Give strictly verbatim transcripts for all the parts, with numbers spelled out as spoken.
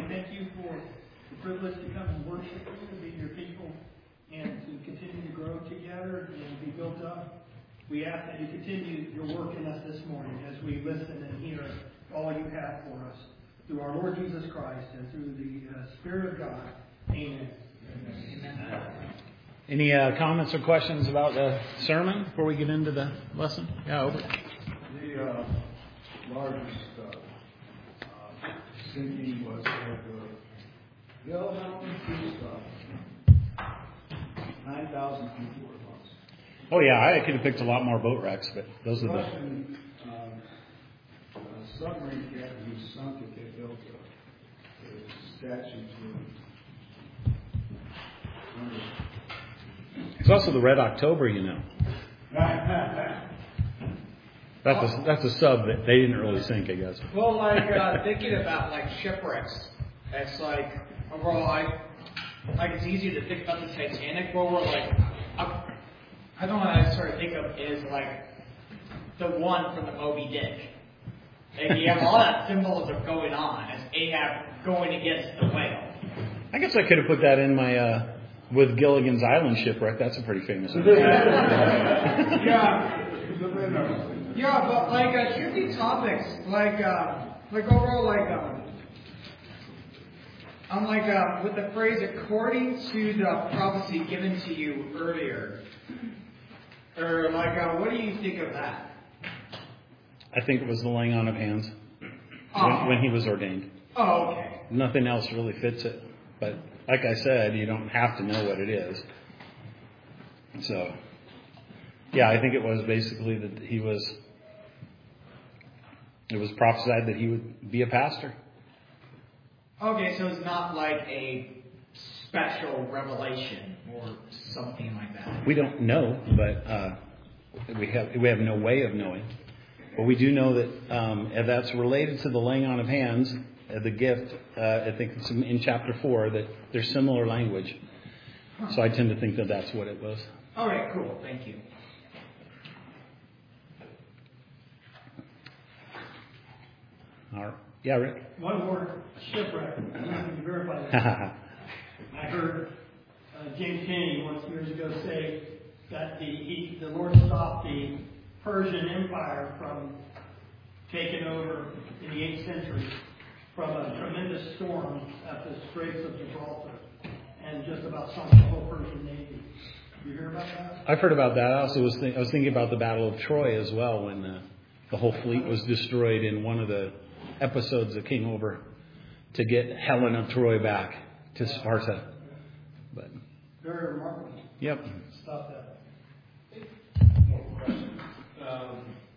we thank you for the privilege to come and worship you and be your people and to continue to grow together and be built up. We ask that you continue your work in us this morning as we listen and hear all you have for us. Through our Lord Jesus Christ and through the uh, Spirit of God. Amen. Amen. Any uh, comments or questions about the sermon before we get into the lesson? Yeah, over. The uh, largest uh, uh, sinking was at the Yellowmountain Cruise Stop. nine thousand people were lost. Oh, yeah, I could have picked a lot more boat wrecks, but those are the... Russian uh, uh, submarine captain who sunk it, they built a, a statue to him. It's also the Red October, you know. That's a, that's a sub that they didn't really sink, I guess. Well, like, uh, thinking about, like, shipwrecks, it's like, overall, I, like, it's easy to think about the Titanic, where we're like, I, I don't know what I sort of think of is, like, the one from the Moby Dick. Like, you have all that symbolism going on as Ahab going against the whale. I guess I could have put that in my, uh, with Gilligan's Island shipwreck. That's a pretty famous one. Yeah. Yeah, but like uh, shifting topics, like uh, like overall, like um, I'm like uh, with the phrase "according to the prophecy given to you earlier," or like uh, what do you think of that? I think it was the laying on of hands Oh. when, when he was ordained. Oh, okay. Nothing else really fits it, but like I said, you don't have to know what it is. So, yeah, I think it was basically that he was. It was prophesied that he would be a pastor. Okay, so it's not like a special revelation or something like that. We don't know, but uh, we have we have no way of knowing. But we do know that um, and that's related to the laying on of hands, uh, the gift. Uh, I think it's in chapter four that there's similar language. So I tend to think that that's what it was. All right, cool. Thank you. All right. Yeah, Rick. One more shipwreck. I'm not going to verify that. I heard uh, James Kennedy once years ago say that the he, the Lord stopped the Persian Empire from taking over in the eighth century from a tremendous storm at the Straits of Gibraltar and just about sunk the whole Persian Navy. You hear about that? I've heard about that. I also was think, I was thinking about the Battle of Troy as well, when uh, the whole fleet was destroyed in one of the episodes that came over to get Helen of Troy back to Sparta. But very remarkable. Yep. Stop that. More questions. Um,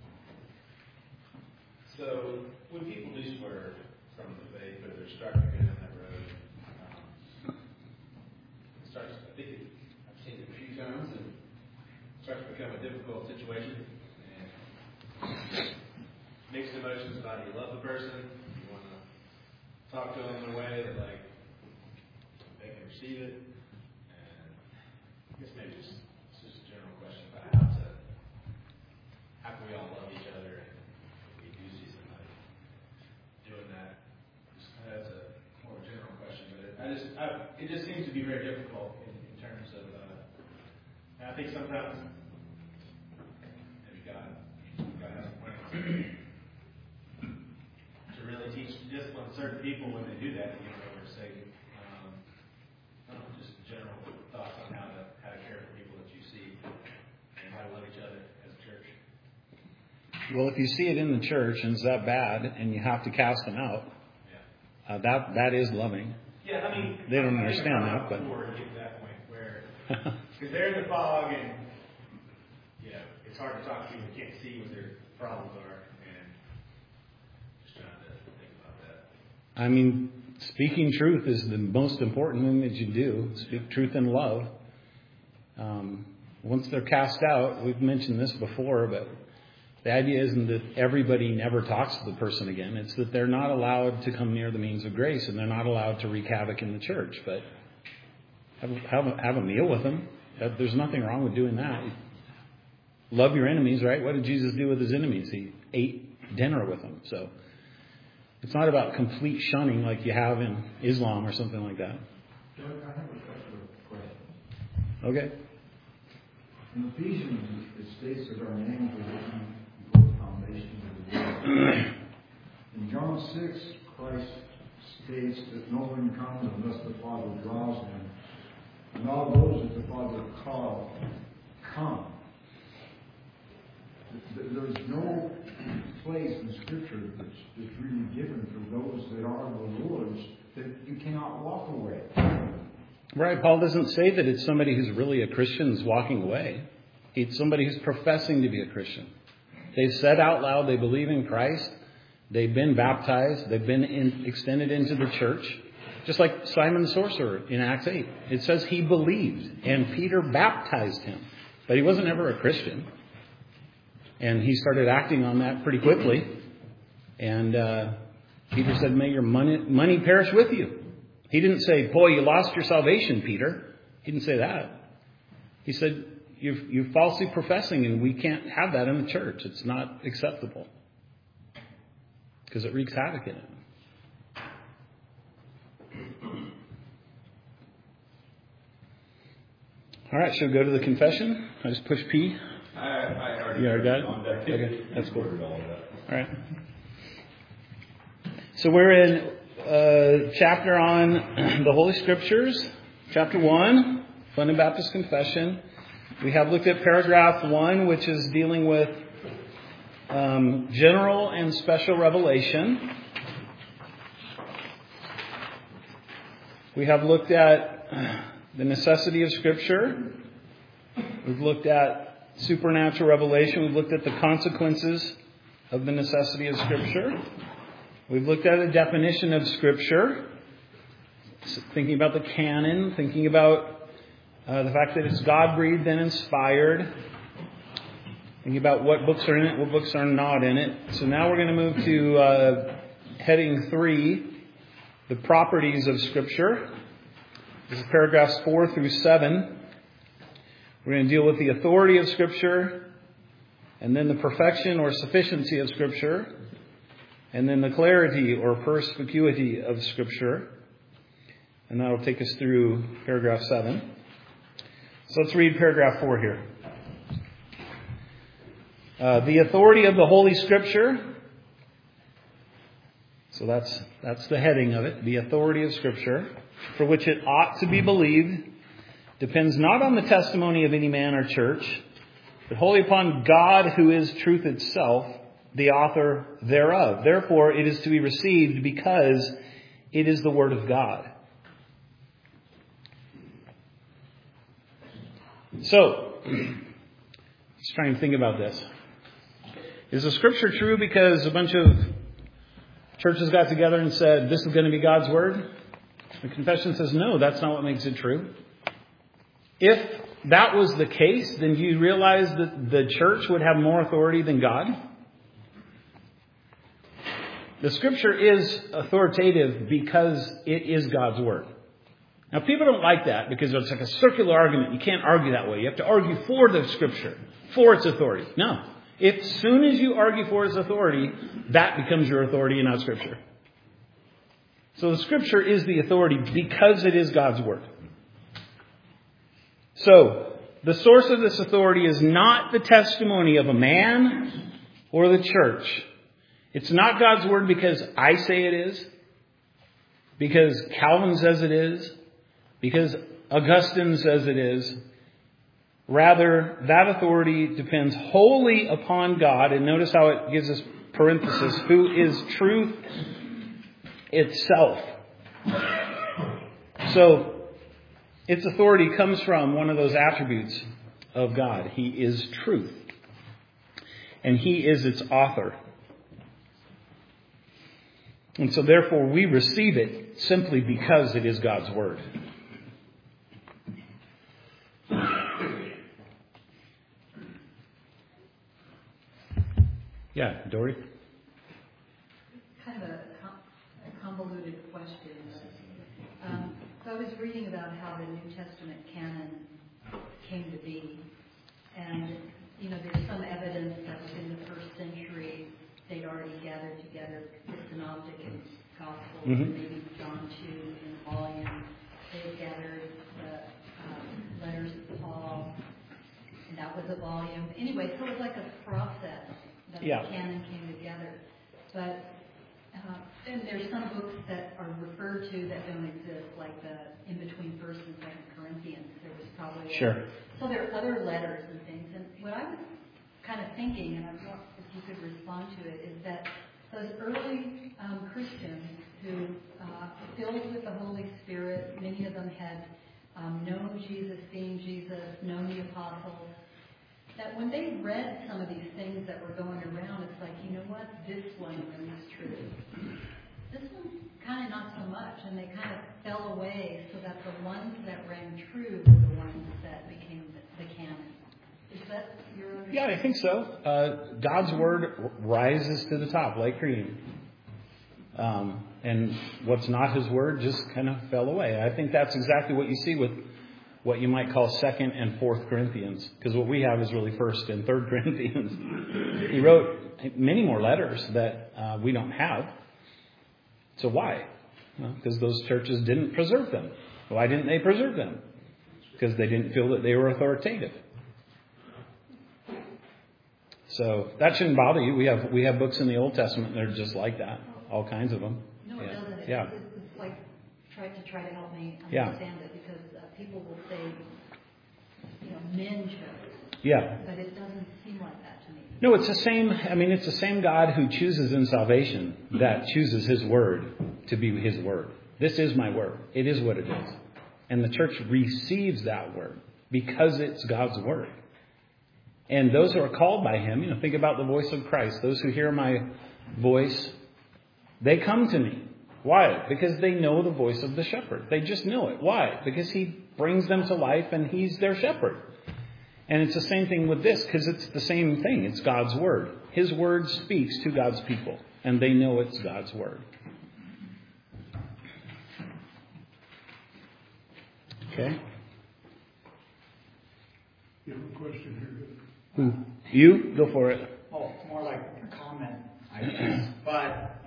so when people do swerve from the faith, or they're starting to go down that road, um, it starts. I think it, I've seen it a few times, and it starts to become a difficult situation. And mixed emotions about you love the person, you want to talk to them in a way that like they can receive it, and I guess maybe just it's just a general question about how to how can we all love each other and we do see somebody doing that. Just, that's a more general question, but it, I just I, it just seems to be very difficult in, in terms of. Uh, and I think sometimes maybe God God has a plan. Really teach discipline certain people when they do that, you know, or say, um, I don't know, just general thoughts on how to how to care for people that you see and how to love each other as a church. Well, if you see it in the church and it's that bad and you have to cast them out, yeah. uh, that that is loving. Yeah, I mean, they don't I understand that, but before you get to that point where because they're in the fog and you know it's hard to talk to people who can't see what their problems are. I mean, speaking truth is the most important thing that you do. Speak truth in love. Um, once they're cast out, we've mentioned this before, but the idea isn't that everybody never talks to the person again. It's that they're not allowed to come near the means of grace, and they're not allowed to wreak havoc in the church. But have, have, a, have a meal with them. There's nothing wrong with doing that. Love your enemies, right? What did Jesus do with his enemies? He ate dinner with them. So It's not about complete shunning like you have in Islam or something like that. Doug, I have a couple of questions. Okay. In Ephesians, it states that our names are written before the foundation of the world. In John six, Christ states that no one comes unless the Father draws him. And all those that the Father called come. There's no place in Scripture that's, that's really given for those that are the Lord's that you cannot walk away. Right. Paul doesn't say that it's somebody who's really a Christian is walking away. It's somebody who's professing to be a Christian. They've said out loud they believe in Christ. They've been baptized. They've been in, extended into the church. Just like Simon the sorcerer in Acts eight. It says he believed and Peter baptized him. But he wasn't ever a Christian. And he started acting on that pretty quickly. And uh, Peter said, may your money, money perish with you. He didn't say, boy, you lost your salvation, Peter. He didn't say that. He said, you're, you're falsely professing and we can't have that in the church. It's not acceptable. Because it wreaks havoc in it. All right, shall we go to the confession? I just push P. I, I already You already got it? on deck. Okay, that's cool. All of that. All right. So we're in a chapter on the Holy Scriptures, chapter one, London Baptist Confession. We have looked at paragraph one, which is dealing with um, general and special revelation. We have looked at the necessity of Scripture. We've looked at supernatural revelation. We've looked at the consequences of the necessity of Scripture. We've looked at a definition of Scripture, thinking about the canon, thinking about uh, the fact that it's God-breathed and inspired, thinking about what books are in it, what books are not in it. So now we're going to move to uh, heading three, the properties of Scripture. This is paragraphs four through seven. We're going to deal with the authority of Scripture, and then the perfection or sufficiency of Scripture, and then the clarity or perspicuity of Scripture. And that will take us through paragraph seven. So let's read paragraph four here. Uh, the authority of the Holy Scripture. So that's that's the heading of it. The authority of Scripture, for which it ought to be believed, depends not on the testimony of any man or church, but wholly upon God who is truth itself, the author thereof. Therefore, it is to be received because it is the Word of God. So, let's try and think about this. Is the Scripture true because a bunch of churches got together and said, this is going to be God's Word? The confession says, no, that's not what makes it true. If that was the case, then do you realize that the church would have more authority than God? The Scripture is authoritative because it is God's Word. Now, people don't like that because it's like a circular argument. You can't argue that way. You have to argue for the Scripture, for its authority. No. If as soon as you argue for its authority, that becomes your authority and not Scripture. So the Scripture is the authority because it is God's Word. So, the source of this authority is not the testimony of a man or the church. It's not God's Word because I say it is, because Calvin says it is, because Augustine says it is. Rather, that authority depends wholly upon God. And notice how it gives us parenthesis, who is truth itself. So, its authority comes from one of those attributes of God. He is truth. And He is its author. And so therefore we receive it simply because it is God's Word. Yeah, Dory? Kind of a, a convoluted question. Um, so I was reading about how the New Testament canon came to be. And, you know, there's some evidence that within the first century they'd already gathered together bits Synoptic and Gospels, Mhm. and maybe John two in a volume. They had gathered the um, letters of Paul, and that was a volume. Anyway, so it was like a process that Yeah. the canon came together. But uh, and there's some books that are referred to that don't exist, like the in between First and Second Corinthians. There was probably a, Sure. so there are other letters and things. And what I was kind of thinking, and I don't know if you could respond to it, is that those early um, Christians who, uh, filled with the Holy Spirit, many of them had um, known Jesus, seen Jesus, known the apostles, that when they read some of these things that were going around, it's like, you know what, this one rings true. This one kind of not so much, and they kind of fell away so that the ones that rang true were the ones that became the, the canon. Is that your understanding? Yeah, I think so. Uh, God's word rises to the top like cream. Um, and what's not his word just kind of fell away. I think that's exactly what you see with what you might call Second and Fourth Corinthians, because what we have is really First and Third Corinthians. He wrote many more letters that uh, we don't have. So why? Well, because those churches didn't preserve them. Why didn't they preserve them? Because they didn't feel that they were authoritative. So that shouldn't bother you. We have we have books in the Old Testament that are just like that, all kinds of them. No, it yeah. doesn't. It, Yeah. It's, it's like try to try to help me Yeah. understand it, because uh, people will say, you know, men chose, Yeah. but it doesn't seem like that to me. No, it's the same. I mean, it's the same God who chooses in salvation that chooses his word to be his word. This is my word. It is what it is. And the church receives that word because it's God's word. And those who are called by him, you know, think about the voice of Christ. Those who hear my voice, they come to me. Why? Because they know the voice of the shepherd. They just know it. Why? Because he brings them to life and he's their shepherd. And it's the same thing with this, because it's the same thing. It's God's word. His word speaks to God's people, and they know it's God's word. Okay? You have a question here. Who? You? Go for it. Well, it's more like a comment, I guess. But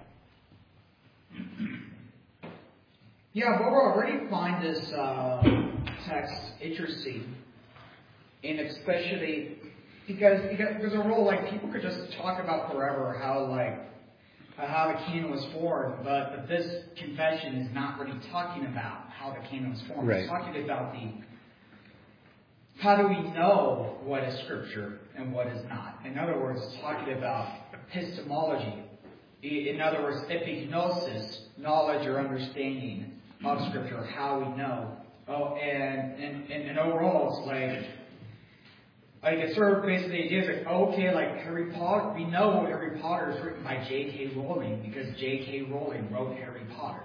yeah, but we already find this uh, text interesting, and especially because because there's a role like people could just talk about forever how like uh, how the canon was formed, but, but this confession is not really talking about how the canon was formed. Right. It's talking about the how do we know what is Scripture and what is not? In other words, it's talking about epistemology. In other words, epignosis, knowledge or understanding of Scripture, how we know. Oh, and and, and, and overall, it's like, like it's sort of basically the idea is like, okay, like Harry Potter, we know Harry Potter is written by J K Rowling because J K Rowling wrote Harry Potter.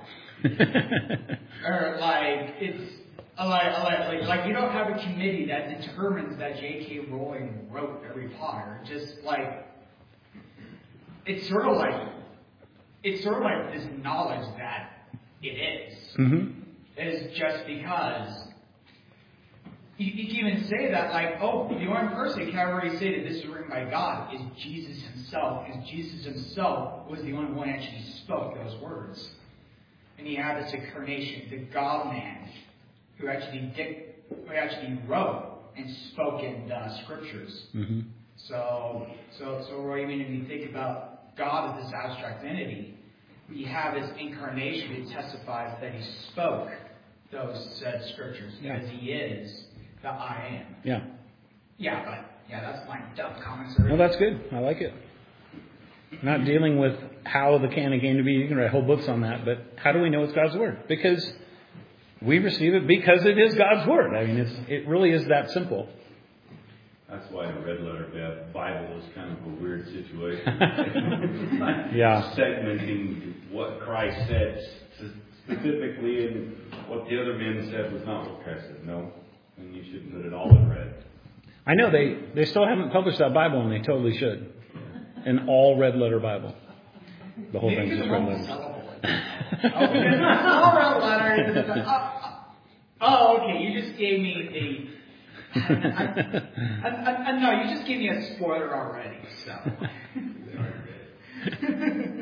Or like it's. Like, like, like, like, you don't have a committee that determines that J K Rowling wrote Harry Potter. Just like, it's sort of like, it's sort of like this knowledge that it is. Mm-hmm. Is just because you, you can even say that, like, oh, the only person who can already say that this is written by God is Jesus himself, because Jesus himself was the only one who actually spoke those words. And he had this incarnation, the God-man, who actually dic- who actually wrote and spoke in the scriptures. Mm-hmm. So, so, so, I mean, if you think about God as this abstract entity, you have his incarnation who testifies that he spoke those said scriptures because Yeah. he is the I am. Yeah. Yeah, but yeah, that's my dumb commentary. Well, that's good. I like it. Not dealing with how the canon came to be. You can write whole books on that. But how do we know it's God's word? Because we receive it because it is God's word. I mean, it's, it really is that simple. That's why the red letter Bible is kind of a weird situation. Yeah. Segmenting what Christ said specifically and what the other men said was not what Christ said. No. And you should put it all in red. I know they, they still haven't published that Bible, and they totally should. An all red letter Bible. The whole thing's just red letters. Oh, all red letters. Oh, oh, okay. You just gave me a. I, I, I, I, no, you just gave me a spoiler already. So.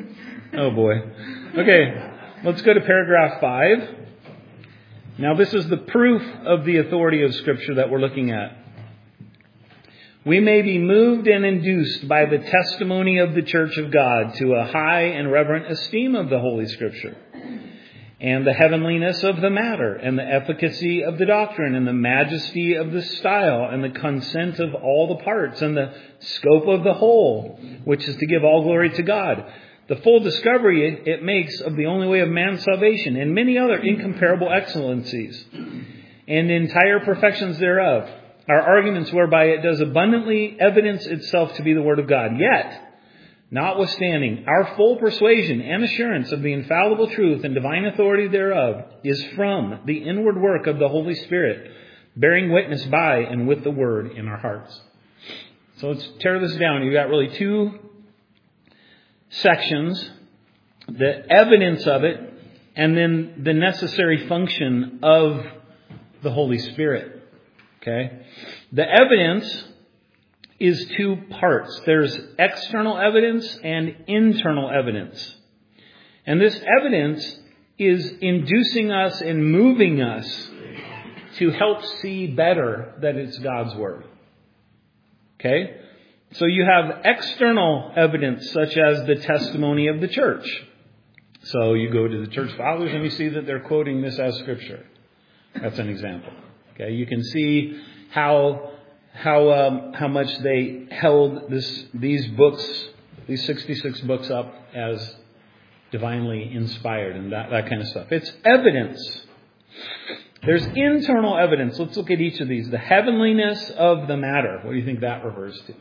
Oh boy. Okay, let's go to paragraph five. Now this is the proof of the authority of Scripture that we're looking at. We may be moved and induced by the testimony of the Church of God to a high and reverent esteem of the Holy Scripture, and the heavenliness of the matter, and the efficacy of the doctrine, and the majesty of the style, and the consent of all the parts, and the scope of the whole, which is to give all glory to God. The full discovery it makes of the only way of man's salvation, and many other incomparable excellencies, and entire perfections thereof, are arguments whereby it does abundantly evidence itself to be the Word of God. Yet, notwithstanding, our full persuasion and assurance of the infallible truth and divine authority thereof is from the inward work of the Holy Spirit, bearing witness by and with the Word in our hearts. So let's tear this down. You've got really two sections, the evidence of it, and then the necessary function of the Holy Spirit. Okay? The evidence is two parts. There's external evidence and internal evidence. And this evidence is inducing us and moving us to help see better that it's God's Word. Okay? So you have external evidence such as the testimony of the church. So you go to the church fathers and you see that they're quoting this as Scripture. That's an example. Okay? You can see how how um, how much they held this these books, these sixty-six books up as divinely inspired and that, that kind of stuff. It's evidence. There's internal evidence. Let's look at each of these. The heavenliness of the matter. What do you think that refers to?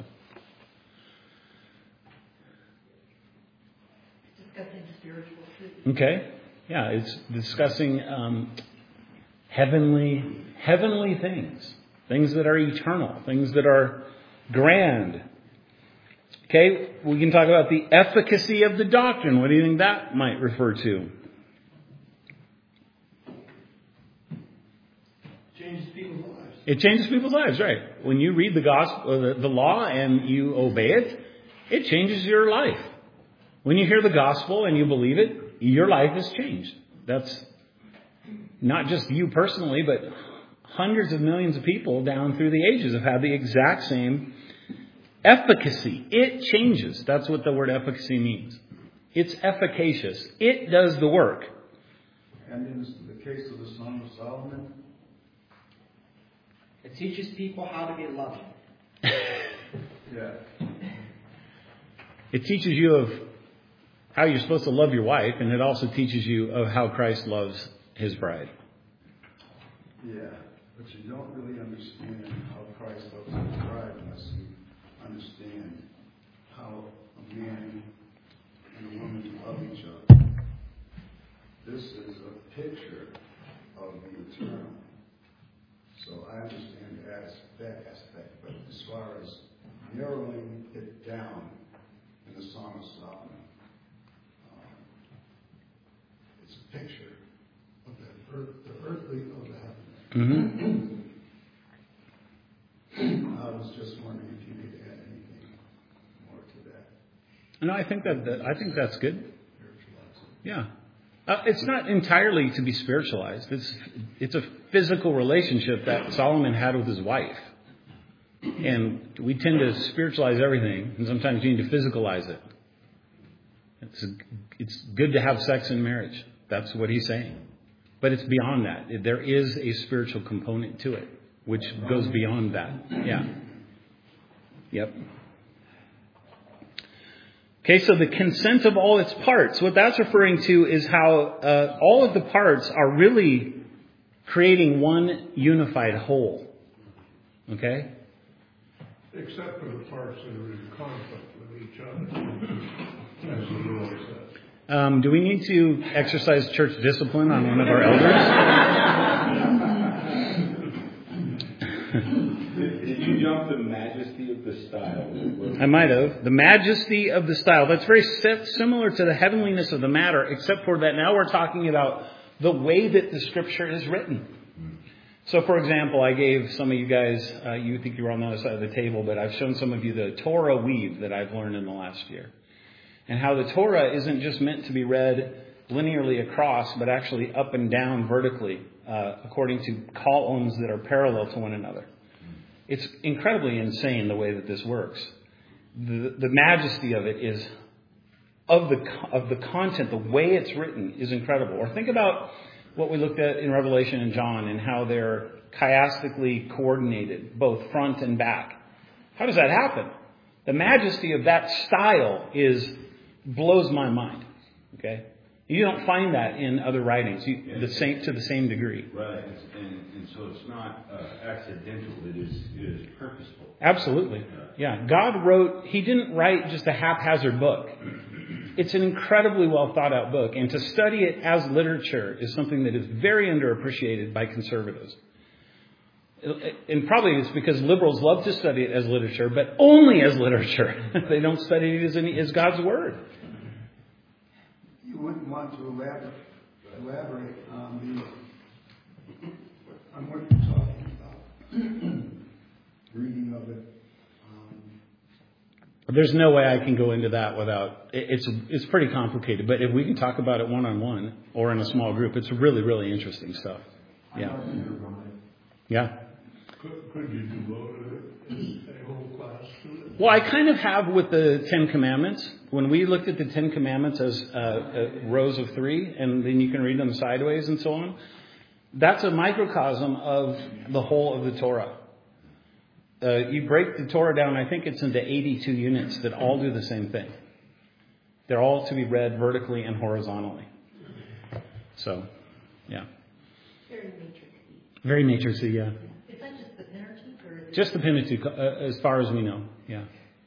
Discussing spiritual truth. Okay. Yeah, it's discussing um, heavenly heavenly things. Things that are eternal. Things that are grand. Okay, we can talk about the efficacy of the doctrine. What do you think that might refer to? Changes people's lives. It changes people's lives, right? When you read the gospel, the, the law, and you obey it, it changes your life. When you hear the gospel and you believe it, your life is changed. That's not just you personally, but hundreds of millions of people down through the ages have had the exact same efficacy. It changes. That's what the word efficacy means. It's efficacious. It does the work. And in the case of the Song of Solomon, It teaches people how to be loving. yeah, It teaches you of how you're supposed to love your wife, and it also teaches you of how Christ loves His bride. yeah, but you don't really understand how Christ loves His bride unless you understand how a man and a woman love each other. This is a picture of the eternal. So I understand as that aspect, but as far as narrowing it down in the Song of Solomon, um, it's a picture of that earth, the earthly of the heavenly. Mm-hmm. I was just wondering if you could add anything more to that. No, I think that, that I think that's good. Yeah. Uh, it's not entirely to be spiritualized. It's it's a physical relationship that Solomon had with his wife. And we tend to spiritualize everything, and sometimes you need to physicalize it. It's, it's good to have sex in marriage. That's what he's saying. But it's beyond that. There is a spiritual component to it, which goes beyond that. Yeah. Yep. Okay, so the consent of all its parts. What that's referring to is how uh, all of the parts are really creating one unified whole. Okay? Except for the parts that are in conflict with each other, as the Lord says. Um, do we need to exercise church discipline on one of our elders? Did you jump the majesty of the style? I might have. The majesty of the style. That's very similar to the heavenliness of the matter, except for that now we're talking about the way that the Scripture is written. So, for example, I gave some of you guys, uh, you think you were on the other side of the table, but I've shown some of you the Torah weave that I've learned in the last year. and how the Torah isn't just meant to be read linearly across, but actually up and down vertically, uh, according to columns that are parallel to one another. It's incredibly insane the way that this works. The, the majesty of it is, of the of the content, the way it's written is incredible. Or think about what we looked at in Revelation and John and how they're chiastically coordinated, both front and back. How does that happen? The majesty of that style is blows my mind. Okay, you don't find that in other writings you, yeah. the same to the same degree. Right, it's, and, and so it's not uh, accidental. It is it is purposeful. Absolutely, yeah. God wrote. He didn't write just a haphazard book. It's an incredibly well thought out book, and to study it as literature is something that is very underappreciated by conservatives. And probably it's because liberals love to study it as literature, but only as literature. They don't study it as, any, as God's Word. You wouldn't want to elaborate, elaborate on the on what you're talking about. Reading of it. Um, There's no way I can go into that without. It's it's pretty complicated, but if we can talk about it one on one or in a small group, it's really really interesting stuff. Yeah. Yeah. Could, could you devote a, a whole class to it? Well, I kind of have with the Ten Commandments. When we looked at the Ten Commandments as uh, uh, rows of three, and then you can read them sideways and so on, that's a microcosm of the whole of the Torah. Uh, you break the Torah down, I think it's into eighty-two units that all do the same thing. They're all to be read vertically and horizontally. So, yeah. Very matrixy. Very matrixy, yeah. Is that just the Pentateuch? Or is it Just the Pentateuch, uh, as far as we know, yeah.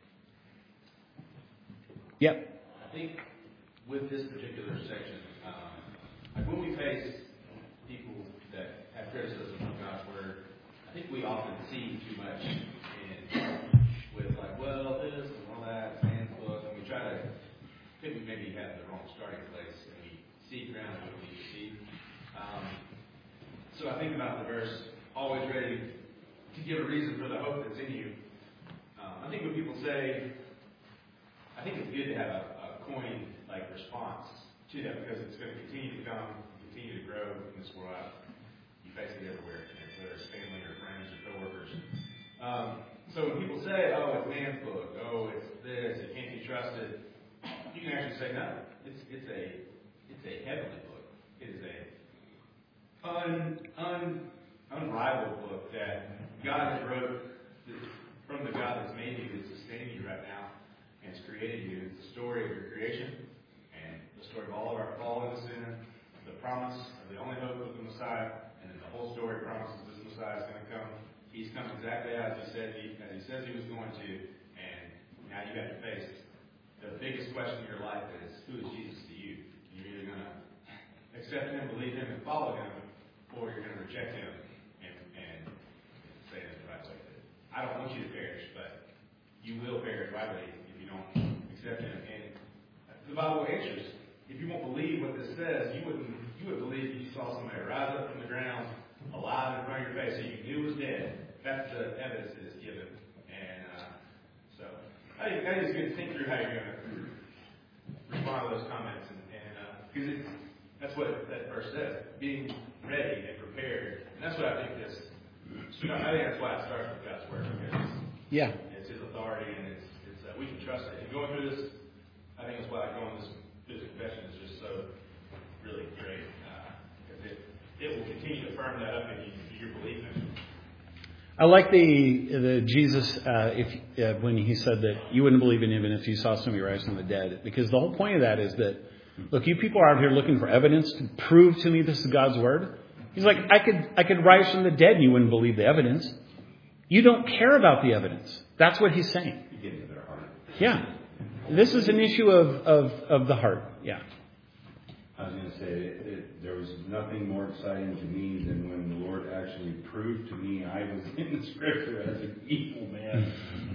Yep. I think with this particular section, um, like when we face people that have criticism of God's Word, I think we often see too much in with like, well, this and all that, man's book, and we try to, I think we maybe have the wrong starting place, and we seek around what we need to see. Um, so I think about the verse, always ready to give a reason for the hope that's in you. Um, I think when people say, I think it's good to have a, a coin like response to that because it's going to continue to come, continue to grow in this world. You face it everywhere, whether it's family or friends or coworkers. Um, so when people say, "Oh, it's man's book," "Oh, it's this," "It can't be trusted," you can actually say, "No, it's it's a it's a heavenly book. It is a un, un unrivaled book that God has wrote from the God that's made you, that's sustaining you right now." And it's created you. It's the story of your creation and the story of all of our fall into sin, the promise of the only hope of the Messiah, and then the whole story promises this Messiah is going to come. He's come exactly as he said he, as he says he was going to, and now you have to face the biggest question in your life is, who is Jesus to you? You're either going to accept him, believe him, and follow him, or you're going to reject him and, and say it the right way. I don't want you to perish, but you will perish rightly if you don't accept him. And the Bible answers. If you won't believe what this says, you wouldn't you would believe if you saw somebody rise up from the ground alive in front of your face that you knew was dead. That's the evidence that is given. And uh, so I think that is good to think through how you're going to respond to those comments. And because and, uh, that's what that verse says, being ready and prepared. And that's what I think this, I think that's why it starts with God's Word. Because Yeah. it's His authority and it's, it's uh, we can trust it. And going through this, I think that's why going this, this confession is just so really great. Because uh, it, it will continue to firm that up in you, your belief in it. I like the the Jesus uh, if uh, when he said that you wouldn't believe in him if you saw somebody rise from the dead, because the whole point of that is that, look, you people are out here looking for evidence to prove to me this is God's Word. He's like, I could I could rise from the dead and you wouldn't believe the evidence. You don't care about the evidence. That's what he's saying. You get into their heart. Yeah. This is an issue of, of, of the heart. Yeah. I was going to say, it, it, there was nothing more exciting to me than when the Lord actually proved to me I was in the Scripture as an evil man.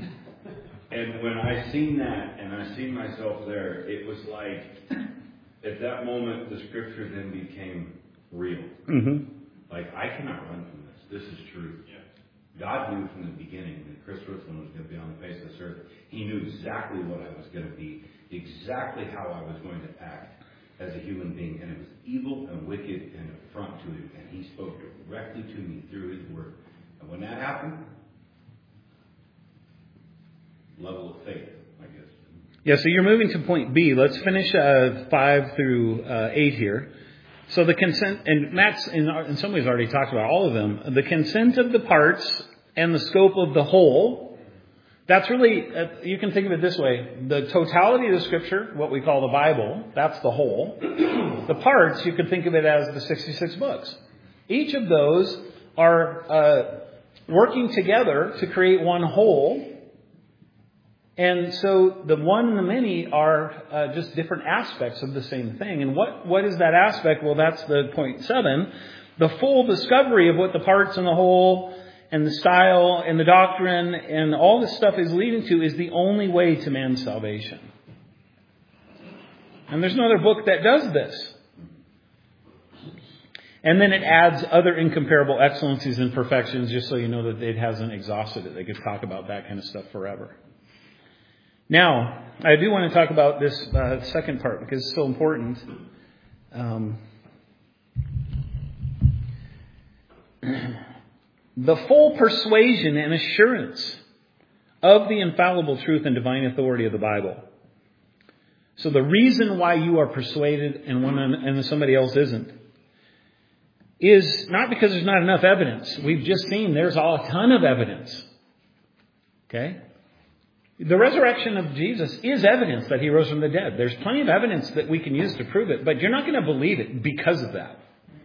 And when I seen that and I seen myself there, it was like, at that moment, the Scripture then became real. Mm-hmm. Like, I cannot run from this. This is true. Yeah. God knew from the beginning that Chris Ritzman was going to be on the face of this earth. He knew exactly what I was going to be. exactly how I was going to act as a human being. And it was evil and wicked and affront to him. And he spoke directly to me through his word. And when that happened, level of faith, I guess. Yeah, so you're moving to point B. Let's finish uh, five through uh, eight here. So the consent, and Matt's in, in some ways already talked about all of them. The consent of the parts and the scope of the whole. That's really, uh, you can think of it this way. The totality of the Scripture, what we call the Bible, that's the whole. The parts, you could think of it as the sixty-six books. Each of those are uh, working together to create one whole. And so the one and the many are uh, just different aspects of the same thing. And what, what is that aspect? Well, that's the point seven. The full discovery of what the parts and the whole and the style and the doctrine and all this stuff is leading to is the only way to man's salvation. And there's no other book that does this. And then it adds other incomparable excellencies and perfections, just so you know that it hasn't exhausted it. They could talk about that kind of stuff forever. Now, I do want to talk about this uh, second part because it's so important. Um, the full persuasion and assurance of the infallible truth and divine authority of the Bible. So the reason why you are persuaded and one and somebody else isn't is not because there's not enough evidence. We've just seen there's a ton of evidence. Okay? The resurrection of Jesus is evidence that he rose from the dead. There's plenty of evidence that we can use to prove it, but you're not going to believe it because of that.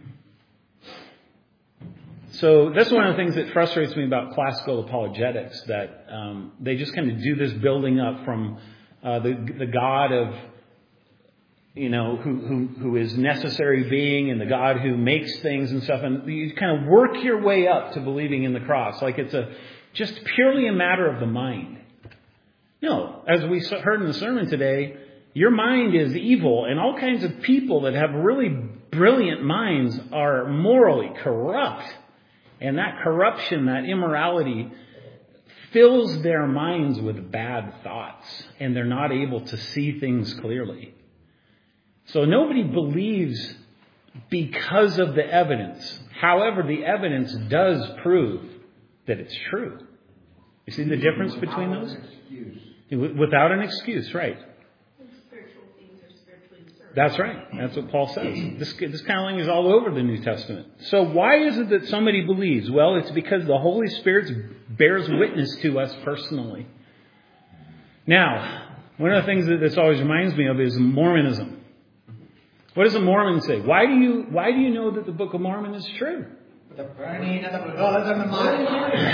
So that's one of the things that frustrates me about classical apologetics, that um, they just kind of do this building up from uh, the the God of, you know, who, who who is necessary being and the God who makes things and stuff, and you kind of work your way up to believing in the cross, like it's a just purely a matter of the mind. No, as we heard in the sermon today, your mind is evil, and all kinds of people that have really brilliant minds are morally corrupt. And that corruption, that immorality, fills their minds with bad thoughts, and they're not able to see things clearly. So nobody believes because of the evidence. However, the evidence does prove that it's true. You see the difference between those? Without an excuse, right. Spiritual things are spiritually discerned. That's right. That's what Paul says. This, this kind of thing is all over the New Testament. So why is it that somebody believes? Well, it's because the Holy Spirit bears witness to us personally. Now, one of the things that this always reminds me of is Mormonism. What does a Mormon say? Why do you why do you know that the Book of Mormon is true? The burning of the blood and the mind.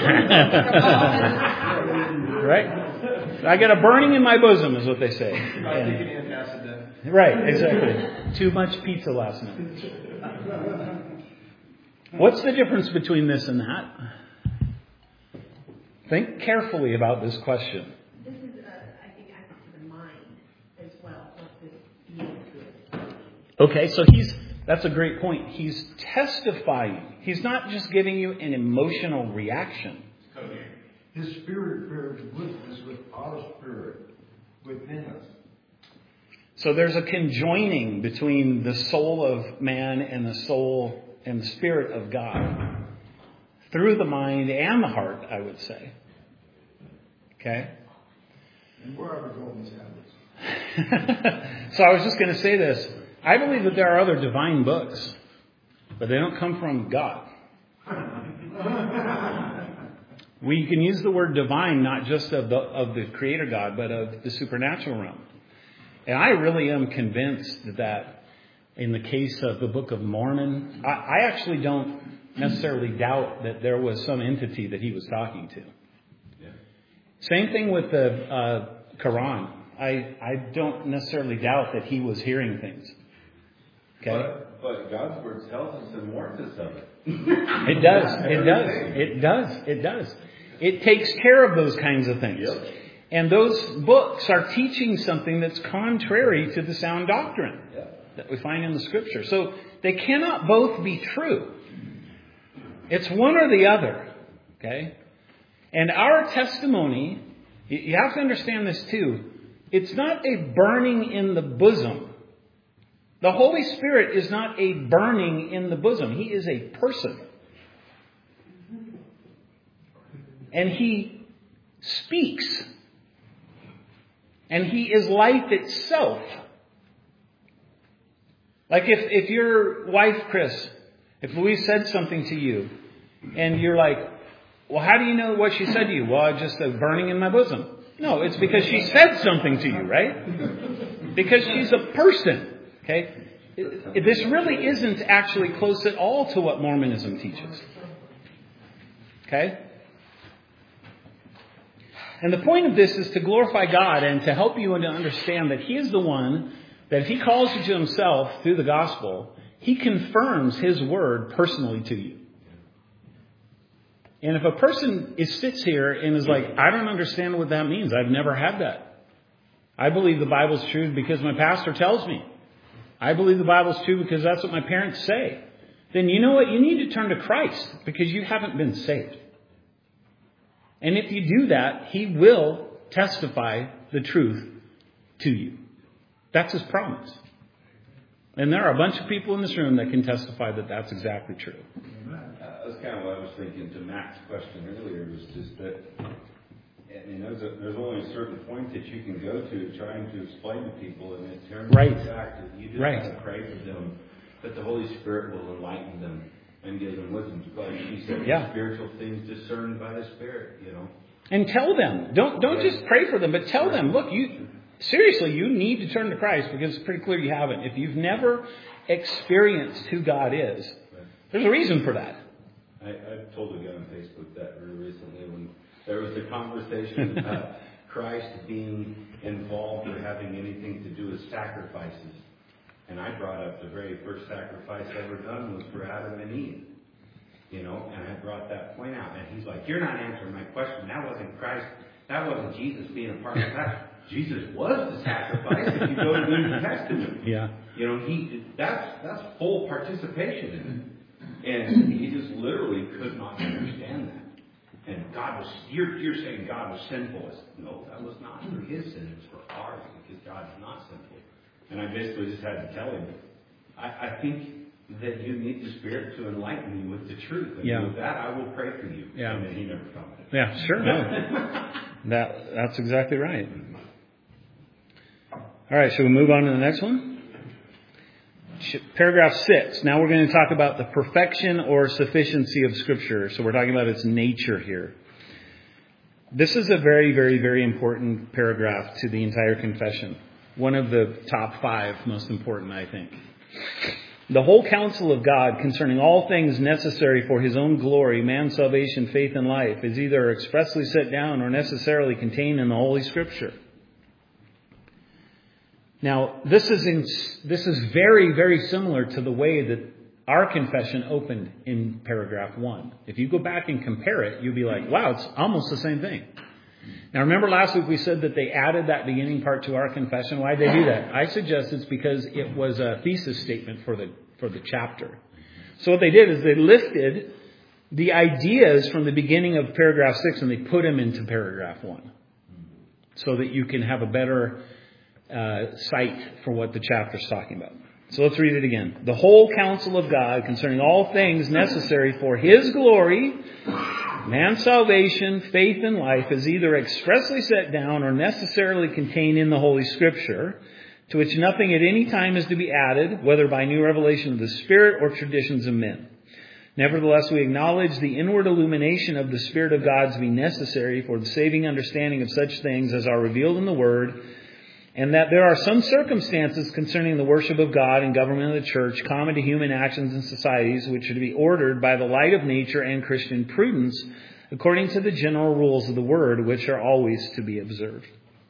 Right? I got a burning in my bosom, is what they say. And, right, exactly. Too much pizza last night. What's the difference between this and that? Think carefully about this question. This is, uh, I think, active to the mind as well. What this means to it. Okay, so he's that's a great point. He's testifying. He's not just giving you an emotional reaction. His Spirit bears witness with our spirit within us. So there's a conjoining between the soul of man and the soul and the Spirit of God through the mind and the heart, I would say. Okay? And where are we going with this? So I was just going to say this. I believe that there are other divine books, but they don't come from God. We can use the word divine not just of the of the Creator God, but of the supernatural realm. And I really am convinced that in the case of the Book of Mormon, I, I actually don't necessarily doubt that there was some entity that he was talking to. Yeah. Same thing with the uh, Quran. I, I don't necessarily doubt that he was hearing things. Okay? But, but God's Word tells us and warns us of it. It does. It does. It does. It does. It takes care of those kinds of things. Yep. And those books are teaching something that's contrary to the sound doctrine Yep. that we find in the Scripture. So they cannot both be true. It's one or the other. Okay? And our testimony, you have to understand this too. It's not a burning in the bosom. The Holy Spirit is not a burning in the bosom. He is a person. And He speaks. And He is life itself. Like if, if your wife, Chris, if Louise said something to you, and you're like, well, how do you know what she said to you? Well, just a burning in my bosom. No, it's because she said something to you, right? Because she's a person, okay? It, it, this really isn't actually close at all to what Mormonism teaches. Okay? And the point of this is to glorify God and to help you to understand that He is the one that if He calls you to Himself through the gospel, He confirms His word personally to you. And if a person is, sits here and is like, I don't understand what that means. I've never had that. I believe the Bible's true because my pastor tells me. I believe the Bible's true because that's what my parents say. Then you know what? You need to turn to Christ because you haven't been saved. And if you do that, He will testify the truth to you. That's His promise. And there are a bunch of people in this room that can testify that that's exactly true. That's kind of what I was thinking to Matt's question earlier, was just that, I mean, there's, a, there's only a certain point that you can go to trying to explain to people, and it turns right. to the fact that you just right. have to pray for them, that the Holy Spirit will enlighten them and give them wisdom. Like he said, yeah. spiritual things discerned by the Spirit, you know. And tell them. Don't don't right. just pray for them, but tell right. them, look, you seriously, you need to turn to Christ because it's pretty clear you haven't. If you've never experienced who God is, right. there's a reason for that. I, I told a guy on Facebook that very recently when there was a conversation about Christ being involved or having anything to do with sacrifices. And I brought up the very first sacrifice ever done was for Adam and Eve. You know, and I brought that point out. And he's like, you're not answering my question. That wasn't Christ. That wasn't Jesus being a part of that. Jesus was the sacrifice if you go to the New Testament. Yeah. You know, he that's that's full participation in it. And he just literally could not understand that. And God was, you're, you're saying God was sinful. No, that was not for His sin. It was for ours because God is not sinful. And I basically just had to tell him, I, I think that you need the Spirit to enlighten you with the truth. And yeah. with that, I will pray for you. Yeah. And then he never found it. Yeah, sure. No. that, that's exactly right. All right, shall we move on to the next one? Paragraph six. Now we're going to talk about the perfection or sufficiency of Scripture. So we're talking about its nature here. This is a very, very, very important paragraph to the entire confession. One of the top five most important, I think. The whole counsel of God concerning all things necessary for His own glory, man's salvation, faith, and life is either expressly set down or necessarily contained in the Holy Scripture. Now, this is in, this is very, very similar to the way that our confession opened in paragraph one. If you go back and compare it, you'll be like, wow, it's almost the same thing. Now, remember last week we said that they added that beginning part to our confession. Why did they do that? I suggest it's because it was a thesis statement for the for the chapter. So what they did is they lifted the ideas from the beginning of paragraph six and they put them into paragraph one, so that you can have a better uh, sight for what the chapter is talking about. So let's read it again. The whole counsel of God concerning all things necessary for His glory, man's salvation, faith, and life is either expressly set down or necessarily contained in the Holy Scripture, to which nothing at any time is to be added, whether by new revelation of the Spirit or traditions of men. Nevertheless, we acknowledge the inward illumination of the Spirit of God to be necessary for the saving understanding of such things as are revealed in the Word, and that there are some circumstances concerning the worship of God and government of the church, common to human actions and societies, which are to be ordered by the light of nature and Christian prudence, according to the general rules of the Word, which are always to be observed.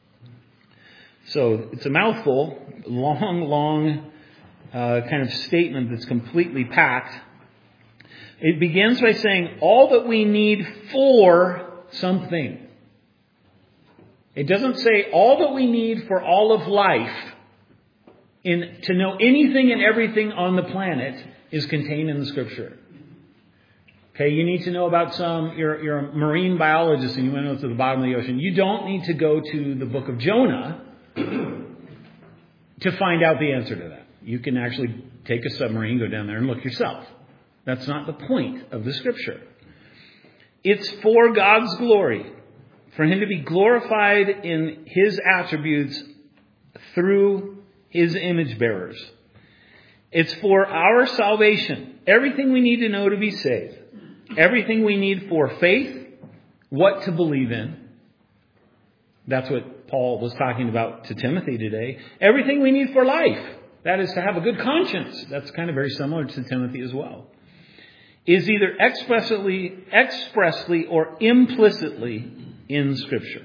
So it's a mouthful, long, long uh, kind of statement that's completely packed. It begins by saying all that we need for something. It doesn't say all that we need for all of life in to know anything and everything on the planet is contained in the Scripture. Okay, you need to know about some, you're, you're a marine biologist and you went out to the bottom of the ocean. You don't need to go to the book of Jonah to find out the answer to that. You can actually take a submarine, go down there and look yourself. That's not the point of the Scripture. It's for God's glory, for Him to be glorified in His attributes through His image bearers. It's for our salvation. Everything we need to know to be saved. Everything we need for faith, what to believe in. That's what Paul was talking about to Timothy today. Everything we need for life. That is to have a good conscience. That's kind of very similar to Timothy as well. Is either expressly, expressly or implicitly in Scripture.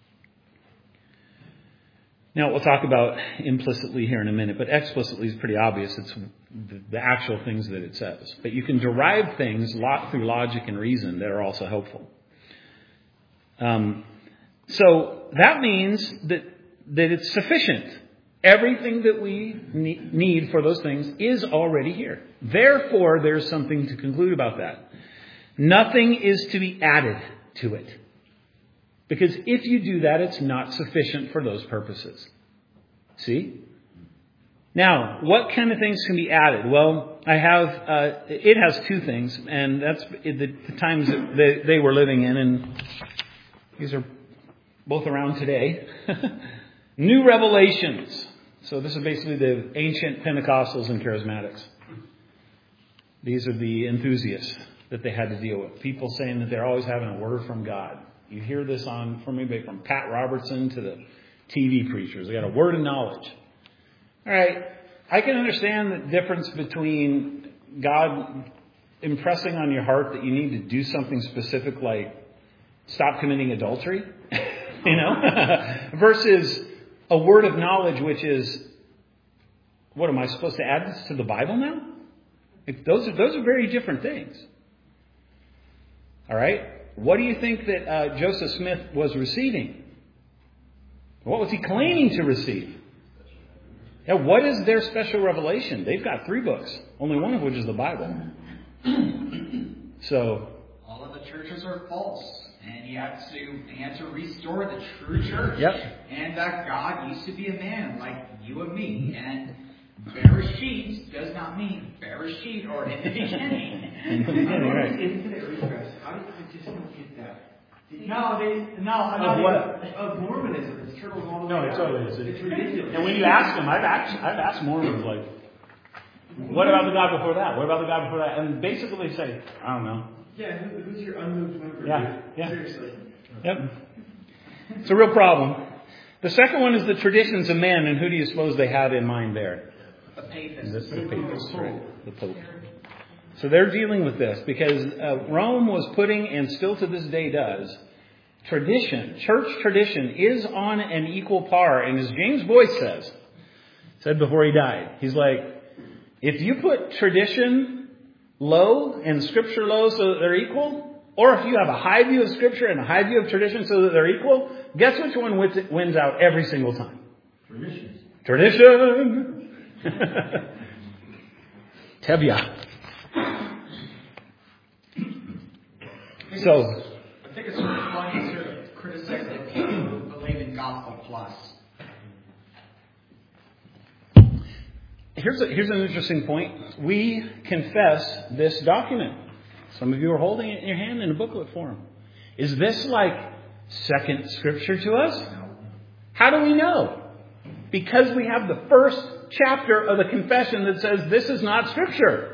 Now, we'll talk about implicitly here in a minute, but explicitly is pretty obvious. It's the actual things that it says. But you can derive things through logic and reason that are also helpful. Um, so that means that, that it's sufficient. Everything that we need for those things is already here. Therefore, there's something to conclude about that. Nothing is to be added to it. Because if you do that, it's not sufficient for those purposes. See? Now, what kind of things can be added? Well, I have, uh, it has two things, and that's the, the times that they, they were living in, and these are both around today. New revelations. So this is basically the ancient Pentecostals and Charismatics. These are the enthusiasts that they had to deal with. People saying that they're always having a word from God. You hear this on from anybody from Pat Robertson to the T V preachers. They got a word of knowledge. All right, I can understand the difference between God impressing on your heart that you need to do something specific like stop committing adultery, you know, versus a word of knowledge which is, what am I supposed to add this to the Bible now? If those are those are very different things. All right. What do you think that uh, Joseph Smith was receiving? What was he claiming to receive? Yeah, what is their special revelation? They've got three books, only one of which is the Bible. So all of the churches are false, and you have to you have to restore the true church. Yep. And that God used to be a man like you and me, and Bereshit does not mean Bereshit or in the beginning. In the beginning, right? Infinite regress. How did I just don't get that? Did No, they, no, I'm Of not what? even- Of Mormonism, it's turtles all the No, way it out. totally is. It's ridiculous. And when you ask them, I've asked, I've asked Mormons, like, what about the God before that? What about the God before that? And basically they say, I don't know. Yeah, who, who's your unmoved member? Yeah, dude? yeah. Seriously. Yep. It's a real problem. The second one is the traditions of men, and who do you suppose they had in mind there? The papists. This is the papists, right? The Pope. So they're dealing with this because uh, Rome was putting, and still to this day does, tradition, church tradition is on an equal par. And as James Boyce says, said before he died, he's like, if you put tradition low and Scripture low so that they're equal, or if you have a high view of Scripture and a high view of tradition so that they're equal, guess which one wins, wins out every single time? Traditions. Tradition! Tevya. So, I think it's sort of funny to criticize the people who believe in Gospel Plus. here's a, here's an interesting point. We confess this document. Some of you are holding it in your hand in a booklet form. Is this like second Scripture to us? How do we know? Because we have the first chapter of the confession that says this is not Scripture.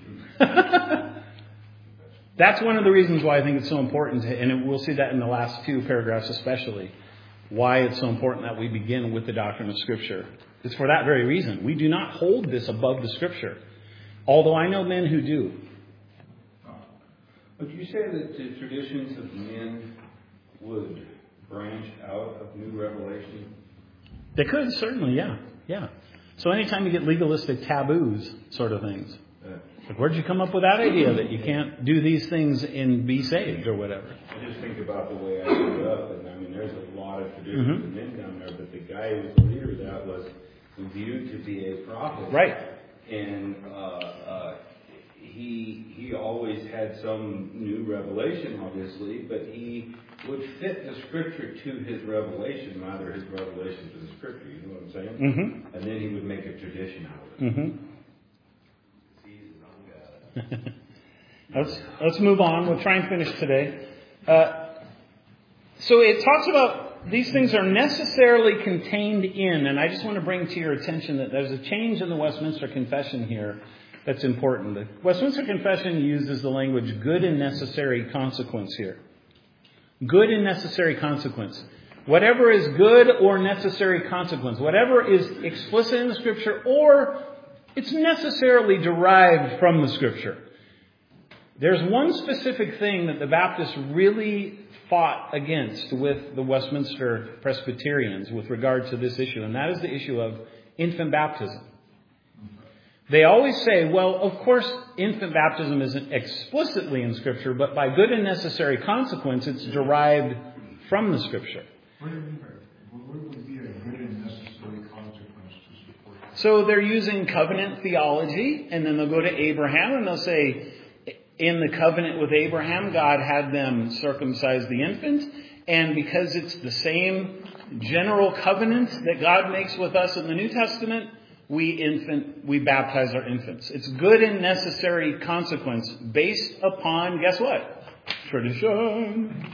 That's one of the reasons why I think it's so important, to, and we'll see that in the last two paragraphs especially, why it's so important that we begin with the doctrine of Scripture. It's for that very reason. We do not hold this above the Scripture, although I know men who do. Would you say that the traditions of men would branch out of new revelation? They could, certainly, yeah. Yeah. So anytime you get legalistic taboos sort of things. Uh, Like, where'd you come up with that idea that you can't do these things and be saved or whatever? I just think about the way I grew up, and I mean, there's a lot of traditions Mm-hmm. of men down there, but the guy who was the leader of that was viewed to be a prophet. Right. And uh, uh, he he always had some new revelation, obviously, but he would fit the Scripture to his revelation, rather his revelation to the Scripture. You know what I'm saying? Mm-hmm. And then he would make a tradition out of it. Mm-hmm. He's his own God. let's let's move on. We'll try and finish today. Uh, so it talks about these things are necessarily contained in, and I just want to bring to your attention that there's a change in the Westminster Confession here that's important. The Westminster Confession uses the language good and necessary consequence here. Good and necessary consequence. Whatever is good or necessary consequence, whatever is explicit in the Scripture or it's necessarily derived from the Scripture. There's one specific thing that the Baptists really fought against with the Westminster Presbyterians with regard to this issue, and that is the issue of infant baptism. They always say, well, of course, infant baptism isn't explicitly in Scripture, but by good and necessary consequence, it's derived from the Scripture. What do you mean by, what would be a good and necessary consequence to support that? So they're using covenant theology, and then they'll go to Abraham, and they'll say, in the covenant with Abraham, God had them circumcise the infant, and because it's the same general covenant that God makes with us in the New Testament, we infant we baptize our infants. It's good and necessary consequence based upon, guess what? Tradition.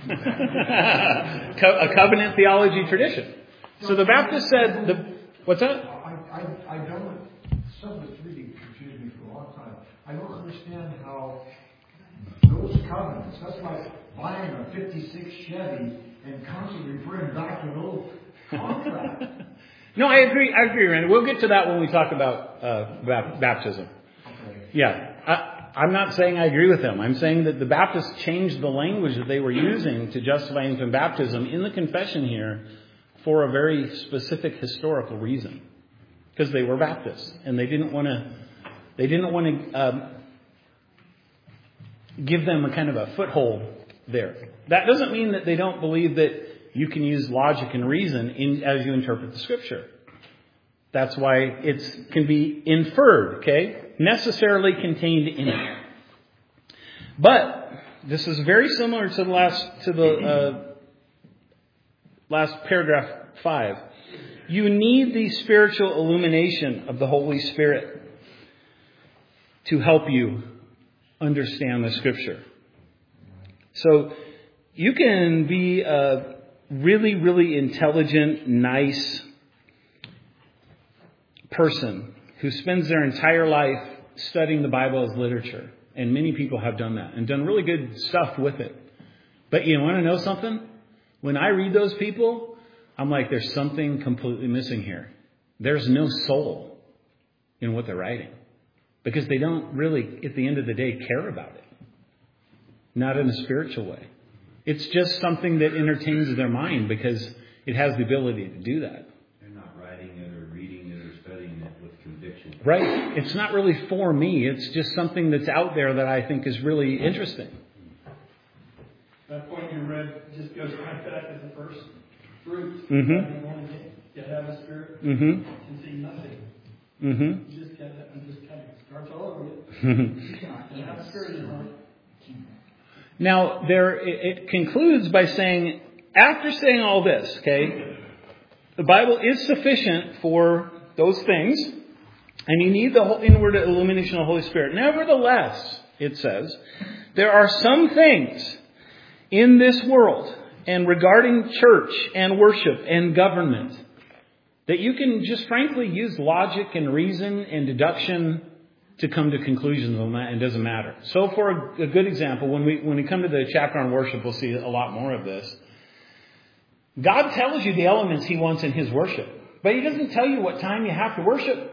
Co- a covenant theology tradition. So the Baptist said, the, what's that? I, I, I don't, something that's really confused me for a long time. I don't understand how those covenants, that's like buying a fifty-six Chevy and constantly referring back to an old contract. No, I agree. I agree, Randy. We'll get to that when we talk about uh, bap- baptism. Okay. Yeah, I, I'm not saying I agree with them. I'm saying that the Baptists changed the language that they were using to justify infant baptism in the confession here for a very specific historical reason, because they were Baptists and they didn't want to. They didn't want to um, give them a kind of a foothold there. That doesn't mean that they don't believe that you can use logic and reason in, as you interpret the Scripture. That's why it can be inferred, okay? Necessarily contained in it. But this is very similar to the last to the uh, last paragraph five. You need the spiritual illumination of the Holy Spirit to help you understand the Scripture. So you can be a really, really intelligent, nice person who spends their entire life studying the Bible as literature. And many people have done that and done really good stuff with it. But you want to know something? When I read those people, I'm like, there's something completely missing here. There's no soul in what they're writing. Because they don't really, at the end of the day, care about it. Not in a spiritual way. It's just something that entertains their mind because it has the ability to do that. They're not writing it or reading it or studying it with conviction. Right. It's not really for me. It's just something that's out there that I think is really interesting. That point you read just goes right back to the first fruit. Mm-hmm. You have a spirit Mm-hmm. and see nothing. Mm-hmm. You just get it and just kind of starts all over again. You have a spirit in your heart. Now, there it, it concludes by saying, after saying all this, okay, the Bible is sufficient for those things, and you need the inward illumination of the Holy Spirit. Nevertheless, it says, there are some things in this world and regarding church and worship and government that you can just frankly use logic and reason and deduction to come to conclusions on that, and it doesn't matter. So for a, a good example, when we when we come to the chapter on worship, we'll see a lot more of this. God tells you the elements He wants in His worship, but He doesn't tell you what time you have to worship.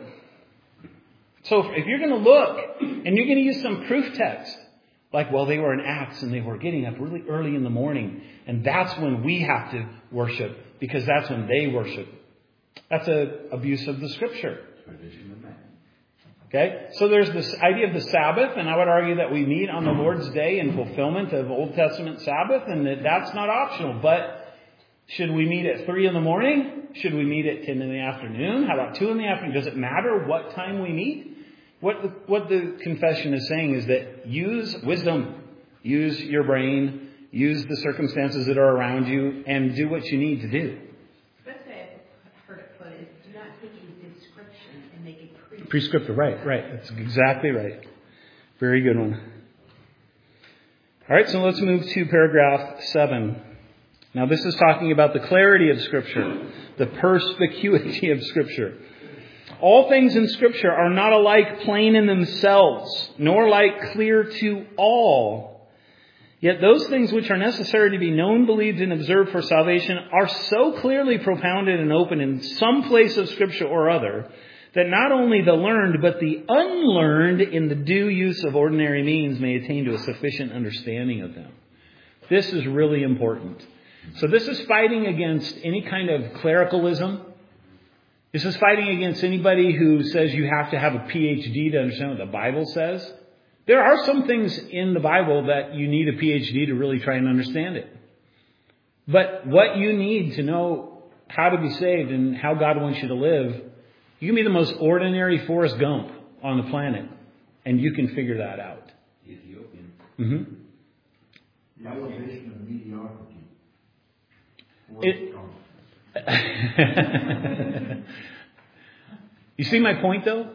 So if you're going to look and you're going to use some proof text, like, well, they were in Acts and they were getting up really early in the morning, and that's when we have to worship because that's when they worship. That's an abuse of the Scripture. Tradition of man. Okay, so there's this idea of the Sabbath, and I would argue that we meet on the Lord's Day in fulfillment of Old Testament Sabbath, and that that's not optional. But should we meet at three in the morning? Should we meet at ten in the afternoon? How about two in the afternoon? Does it matter what time we meet? What the, what the confession is saying is that use wisdom, use your brain, use the circumstances that are around you, and do what you need to do. Best way I've heard it put is do not take a description and make it prescriptive. Prescriptive, right, right. That's exactly right. Very good one. All right, so let's move to paragraph seven. Now this is talking about the clarity of Scripture, the perspicuity of Scripture. All things in Scripture are not alike plain in themselves, nor alike clear to all. Yet those things which are necessary to be known, believed, and observed for salvation are so clearly propounded and open in some place of Scripture or other, that not only the learned, but the unlearned in the due use of ordinary means may attain to a sufficient understanding of them. This is really important. So this is fighting against any kind of clericalism. This is fighting against anybody who says you have to have a P H D to understand what the Bible says. There are some things in the Bible that you need a P H D to really try and understand it. But what you need to know how to be saved and how God wants you to live, you can be the most ordinary Forrest Gump on the planet, and you can figure that out. Ethiopian. Mm-hmm. The elevation of mediocrity. It, you see my point, though?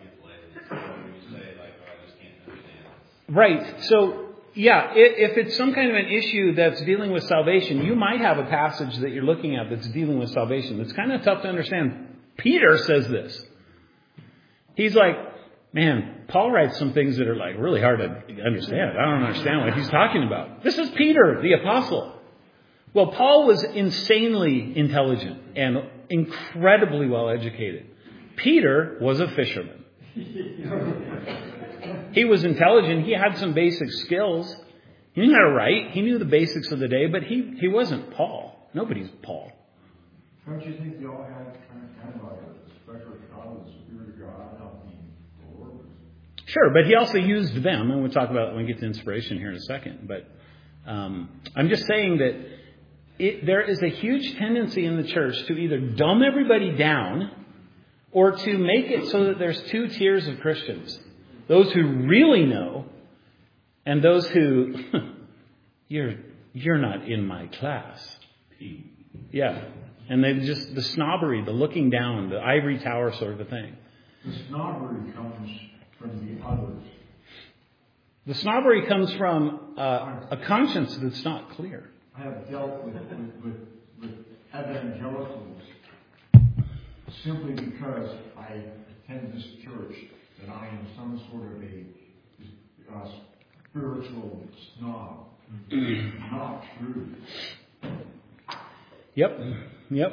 Right. So, yeah, if it's some kind of an issue that's dealing with salvation, you might have a passage that you're looking at that's dealing with salvation. It's kind of tough to understand. Peter says this. He's like, man, Paul writes some things that are like really hard to understand. I don't understand what he's talking about. This is Peter, the apostle. Well, Paul was insanely intelligent and incredibly well educated. Peter was a fisherman. He was intelligent. He had some basic skills. He knew how to write. He knew the basics of the day, but he, he wasn't Paul. Nobody's Paul. Don't you think they all had kind of, kind of like a special God, the Spirit of God helping the Lord? Sure, but he also used them, and we'll talk about it when we get to inspiration here in a second. But um, I'm just saying that It, there is a huge tendency in the church to either dumb everybody down or to make it so that there's two tiers of Christians. Those who really know and those who, you're you're not in my class. Yeah. And they just, the snobbery, the looking down, the ivory tower sort of a thing. The snobbery comes from the others. The snobbery comes from uh, a conscience that's not clear. I have dealt with, with, with, with evangelicals simply because I attend this church that I am some sort of a uh, spiritual snob. Not true. Yep. Yep.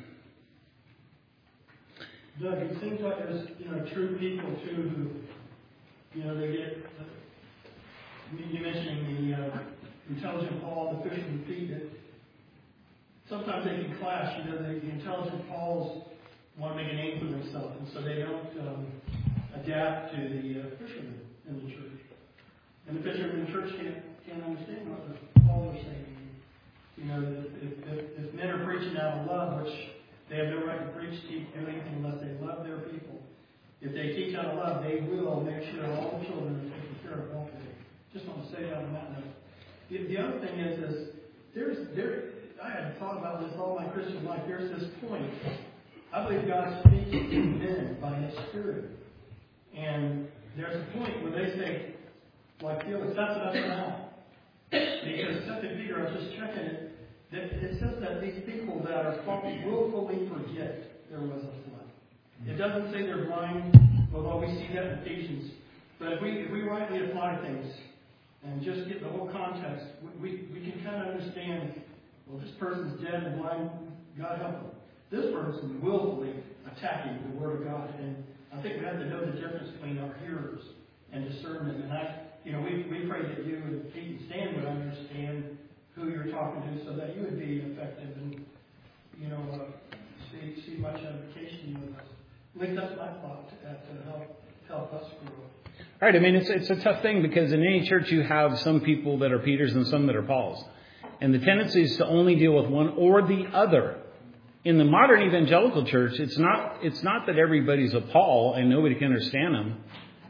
Doug, it seems like there's, you know, true people too who, you know, they get, uh, you mentioning the uh, intelligent Paul, the fisherman Pete, that sometimes they can clash. You know, the, the intelligent Pauls want to make a name for themselves, and so they don't um, adapt to the uh, fishermen in the church. And the fishermen in the church can't can't understand what the Pauls are saying. You know, if, if, if men are preaching out of love, which they have no right to preach, teach, do anything unless they love their people. If they teach out of love, they will make sure all the children are taken care of, won't they? Just want to say that on that note. The, the other thing is, is there's there. I had thought about this all my Christian life. There's this point. I believe God speaks to men by His Spirit, and there's a point where they say, like Felix, that's enough for now. Because Second Peter, I was just checking it, that it says that these people that are willfully forget there was a flood. It doesn't say they're blind, although we see that in Ephesians. But if we if we rightly apply things and just get the whole context, we, we can kind of understand, well, this person's dead and blind, God help them. This person's willfully attacking the Word of God. And I think we have to know the difference between our hearers and discernment. And I, you know, we, we pray that you and Pete and Stan would understand who you're talking to so that you would be effective and, you know, uh, see, see much edification with us. At least that's my thought, to, to help help us grow. Right. I mean, it's it's a tough thing because in any church you have some people that are Peters and some that are Pauls. And the tendency is to only deal with one or the other. In the modern evangelical church, it's not it's not that everybody's a Paul and nobody can understand them.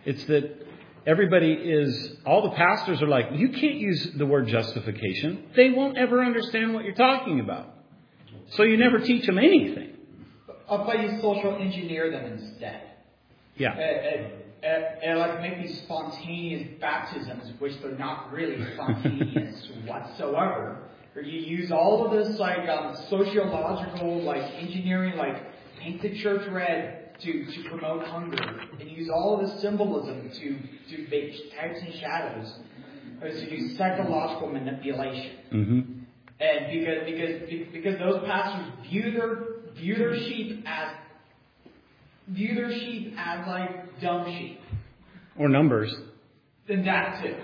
It's that everybody is, all the pastors are like, you can't use the word justification. They won't ever understand what you're talking about. So you never teach them anything. I'll bet you social engineer them instead. Yeah. And, and, and, and like make these spontaneous baptisms, which they're not really spontaneous whatsoever. Or you use all of this like um, sociological, like engineering, like paint the church red to, to promote hunger, and use all of this symbolism to to make types and shadows, or to do psychological manipulation. Mm-hmm. And because because because those pastors view their view their sheep as view their sheep as like dumb sheep. Or numbers. Then that's it.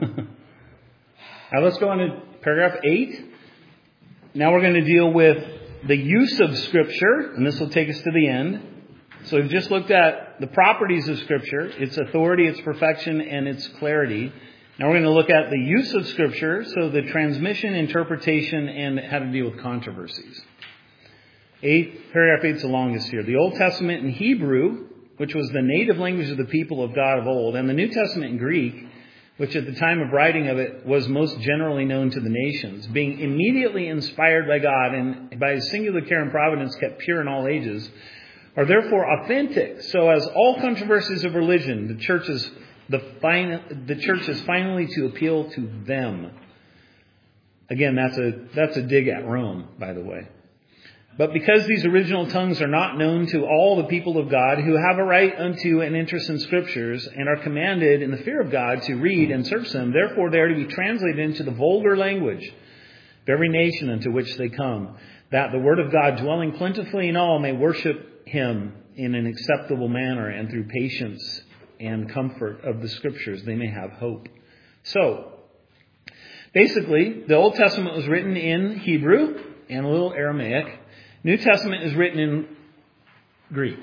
Now let's go on to paragraph eight. Now we're going to deal with the use of Scripture, and this will take us to the end. So we've just looked at the properties of Scripture, its authority, its perfection, and its clarity. Now we're going to look at the use of Scripture, so the transmission, interpretation, and how to deal with controversies. Eight, paragraph eight is the longest here. The Old Testament in Hebrew, which was the native language of the people of God of old, and the New Testament in Greek, which at the time of writing of it was most generally known to the nations, being immediately inspired by God and by His singular care and providence kept pure in all ages, are therefore authentic. So as all controversies of religion, the church is the final, the church is finally to appeal to them. Again, that's a that's a dig at Rome, by the way. But because these original tongues are not known to all the people of God who have a right unto an interest in Scriptures and are commanded in the fear of God to read and search them, therefore they are to be translated into the vulgar language of every nation unto which they come, that the word of God dwelling plentifully in all may worship Him in an acceptable manner, and through patience and comfort of the Scriptures they may have hope. So, basically, the Old Testament was written in Hebrew and a little Aramaic. New Testament is written in Greek.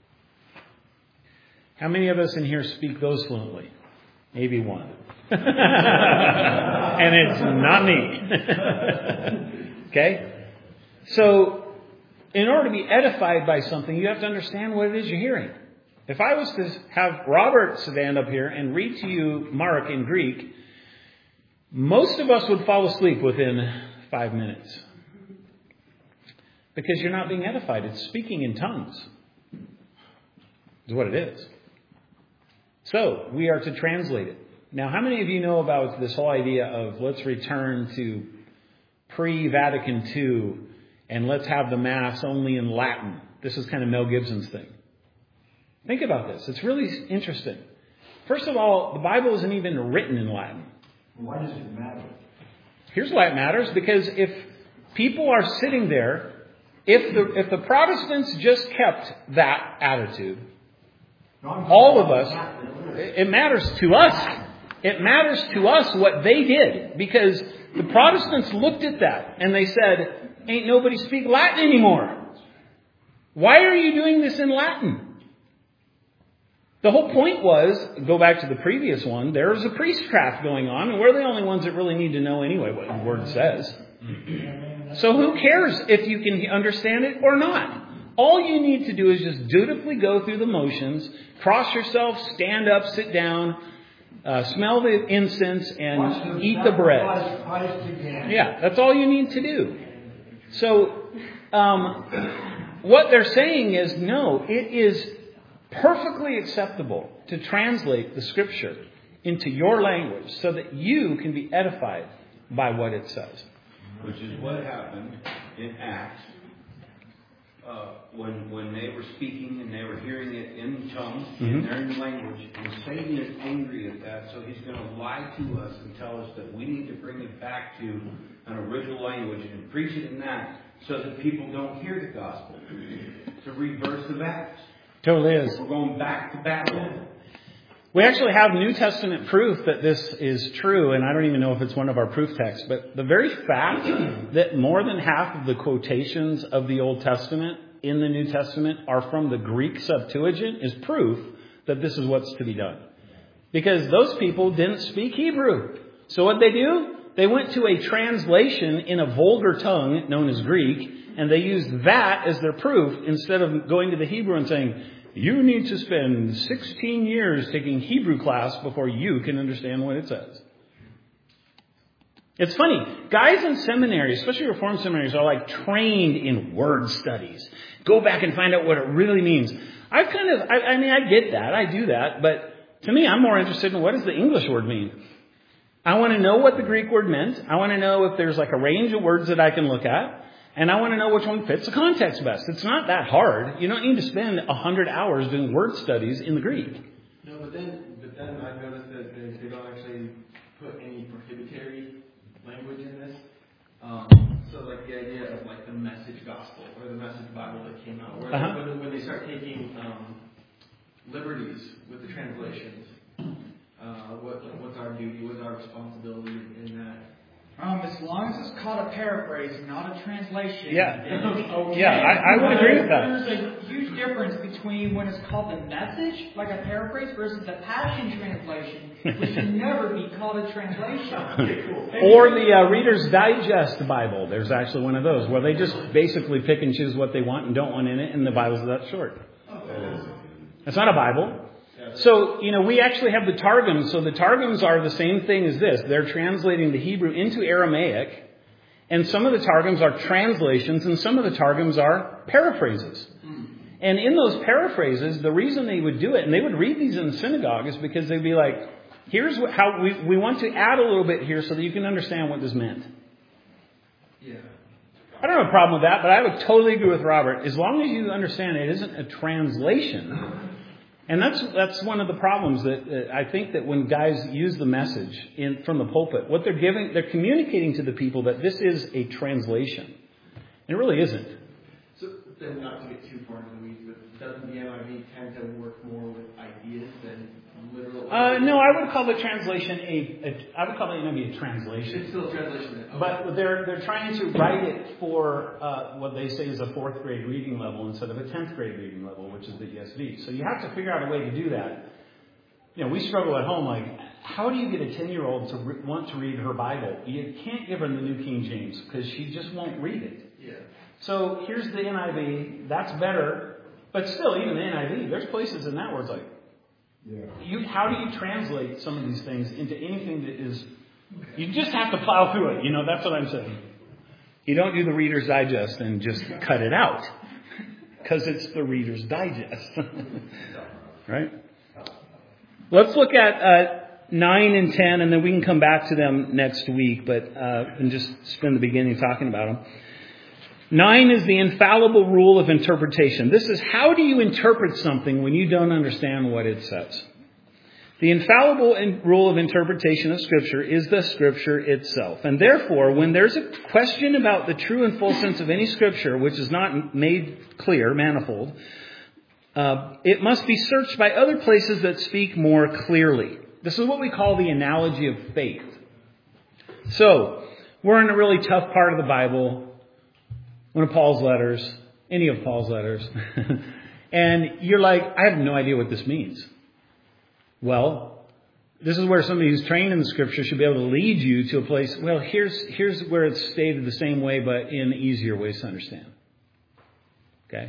How many of us in here speak those fluently? Maybe one. And it's not me. Okay? So, in order to be edified by something, you have to understand what it is you're hearing. If I was to have Robert stand up here and read to you Mark in Greek, most of us would fall asleep within five minutes. Because you're not being edified. It's speaking in tongues. Is what it is. So, we are to translate it. Now, how many of you know about this whole idea of let's return to pre-Vatican Two and let's have the Mass only in Latin? This is kind of Mel Gibson's thing. Think about this. It's really interesting. First of all, the Bible isn't even written in Latin. Why does it matter? Here's why it matters. Because if people are sitting there, if the if the Protestants just kept that attitude, all of us, it matters to us. It matters to us what they did. Because the Protestants looked at that and they said, ain't nobody speak Latin anymore. Why are you doing this in Latin? The whole point was, go back to the previous one, there was a priestcraft going on, and we're the only ones that really need to know anyway what the Word says. So who cares if you can understand it or not? All you need to do is just dutifully go through the motions, cross yourself, stand up, sit down, uh, smell the incense, and eat the bread. Yeah, that's all you need to do. So um, what they're saying is, no, it is perfectly acceptable to translate the Scripture into your language so that you can be edified by what it says. Which is what happened in Acts uh, when when they were speaking and they were hearing it in tongues, mm-hmm. in their language. And Satan is angry at that, so he's going to lie to us and tell us that we need to bring it back to an original language and preach it in that so that people don't hear the gospel. To reverse the Baptist. Totally is. We're going back to Babylon. We actually have New Testament proof that this is true, and I don't even know if it's one of our proof texts, but the very fact that more than half of the quotations of the Old Testament in the New Testament are from the Greek Septuagint is proof that this is what's to be done. Because those people didn't speak Hebrew. So what they do? They went to a translation in a vulgar tongue known as Greek, and they used that as their proof instead of going to the Hebrew and saying, you need to spend sixteen years taking Hebrew class before you can understand what it says. It's funny. Guys in seminaries, especially Reformed seminaries, are like trained in word studies. Go back and find out what it really means. I've kind of, I, I mean, I get that. I do that. But to me, I'm more interested in what does the English word mean? I want to know what the Greek word meant. I want to know if there's like a range of words that I can look at. And I want to know which one fits the context best. It's not that hard. You don't need to spend a hundred hours doing word studies in the Greek. No, but then, but then I've noticed that they, they don't actually put any prohibitory language in this. Um, so like the idea of like the Message Gospel or the Message Bible that came out, where uh-huh. when, when they start taking um, liberties with the translations, uh, what what's our duty, what's our responsibility in that? Um, as long as it's called a paraphrase, not a translation. Yeah, then it's okay. yeah, I, I would agree with that. There's a huge difference between when it's called the Message, like a paraphrase, versus the Passion Translation, which should never be called a translation. Or the uh, Reader's Digest Bible. There's actually one of those where they just basically pick and choose what they want and don't want in it, and the Bible's that short. It's not a Bible. So, you know, we actually have the Targums. So the Targums are the same thing as this. They're translating the Hebrew into Aramaic. And some of the Targums are translations and some of the Targums are paraphrases. And in those paraphrases, the reason they would do it, and they would read these in the synagogue, is because they'd be like, here's what, how we, we want to add a little bit here so that you can understand what this meant. Yeah. I don't have a problem with that, but I would totally agree with Robert. As long as you understand it isn't a translation. And that's that's one of the problems that uh, I think that when guys use the message in from the pulpit, what they're giving, they're communicating to the people that this is a translation. And it really isn't. So then, not to get too far into the weeds, but doesn't the N I V tend to work more with ideas than literal? Uh, no, I would call the translation a, a. I would call the N I V a translation. It's still a translation. Okay. But they're they're trying to write it for uh, what they say is a fourth grade reading level instead of a tenth grade reading level, which is the E S V. So you have to figure out a way to do that. You know, we struggle at home. Like, how do you get a ten-year-old to re- want to read her Bible? You can't give her the New King James because she just won't read it. Yeah. So here's the N I V. That's better, but still, even the N I V, there's places in that where it's like, yeah. You how do you translate some of these things into anything that is? You just have to plow through it. You know, that's what I'm saying. You don't do the Reader's Digest and just cut it out because it's the Reader's Digest, right? Let's look at uh, nine and ten, and then we can come back to them next week. But uh, and just spend the beginning talking about them. Nine is the infallible rule of interpretation. This is how do you interpret something when you don't understand what it says. The infallible in- rule of interpretation of Scripture is the Scripture itself. And therefore, when there's a question about the true and full sense of any Scripture, which is not made clear, manifold, uh, it must be searched by other places that speak more clearly. This is what we call the analogy of faith. So, we're in a really tough part of the Bible, one of Paul's letters, any of Paul's letters, and you're like, I have no idea what this means. Well, this is where somebody who's trained in the Scripture should be able to lead you to a place, well, here's here's where it's stated the same way, but in easier ways to understand. Okay?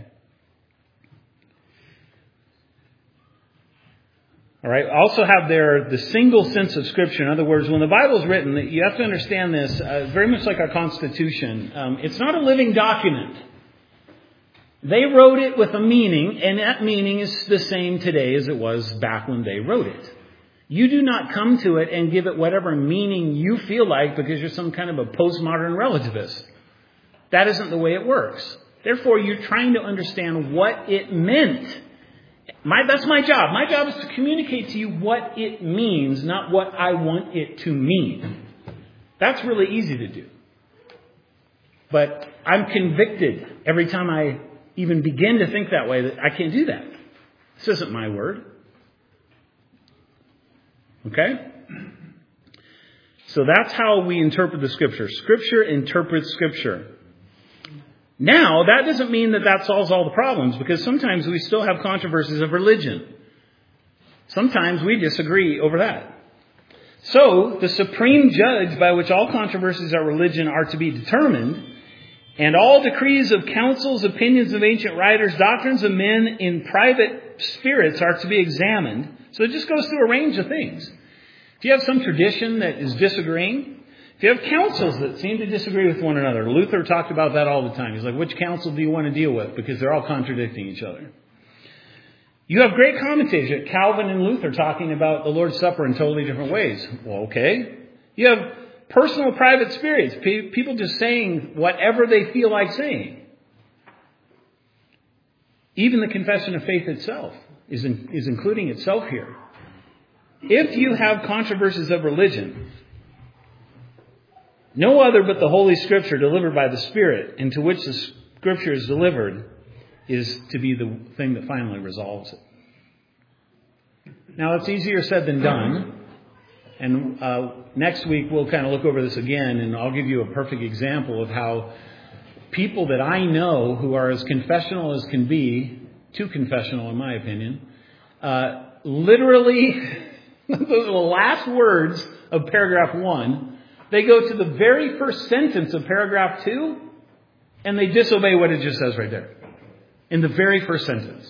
All right. Also have there the single sense of Scripture. In other words, when the Bible is written, you have to understand this uh, very much like our Constitution. Um, it's not a living document. They wrote it with a meaning, and that meaning is the same today as it was back when they wrote it. You do not come to it and give it whatever meaning you feel like because you're some kind of a postmodern relativist. That isn't the way it works. Therefore, you're trying to understand what it meant. My, that's my job. My job is to communicate to you what it means, not what I want it to mean. That's really easy to do. But I'm convicted every time I even begin to think that way that I can't do that. This isn't my word. Okay? So that's how we interpret the Scripture. Scripture interprets Scripture. Now, that doesn't mean that that solves all the problems, because sometimes we still have controversies of religion. Sometimes we disagree over that. So, the supreme judge by which all controversies of religion are to be determined, and all decrees of councils, opinions of ancient writers, doctrines of men in private spirits are to be examined. So it just goes through a range of things. If you have some tradition that is disagreeing, if you have councils that seem to disagree with one another, Luther talked about that all the time. He's like, which council do you want to deal with? Because they're all contradicting each other. You have great commentators like Calvin and Luther talking about the Lord's Supper in totally different ways. Well, okay. You have personal private spirits, people just saying whatever they feel like saying. Even the Confession of Faith itself is, in, is including itself here. If you have controversies of religion, no other but the Holy Scripture delivered by the Spirit, into which the Scripture is delivered, is to be the thing that finally resolves it. Now, it's easier said than done. And uh, next week, we'll kind of look over this again, and I'll give you a perfect example of how people that I know who are as confessional as can be, too confessional in my opinion, uh, literally, those are the last words of paragraph one. They go to the very first sentence of paragraph two, and they disobey what it just says right there. In the very first sentence.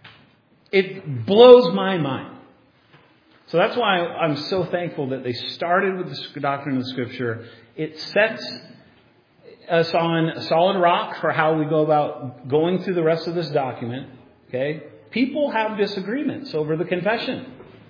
It blows my mind. So that's why I'm so thankful that they started with the doctrine of the Scripture. It sets us on a solid rock for how we go about going through the rest of this document. Okay? People have disagreements over the confession.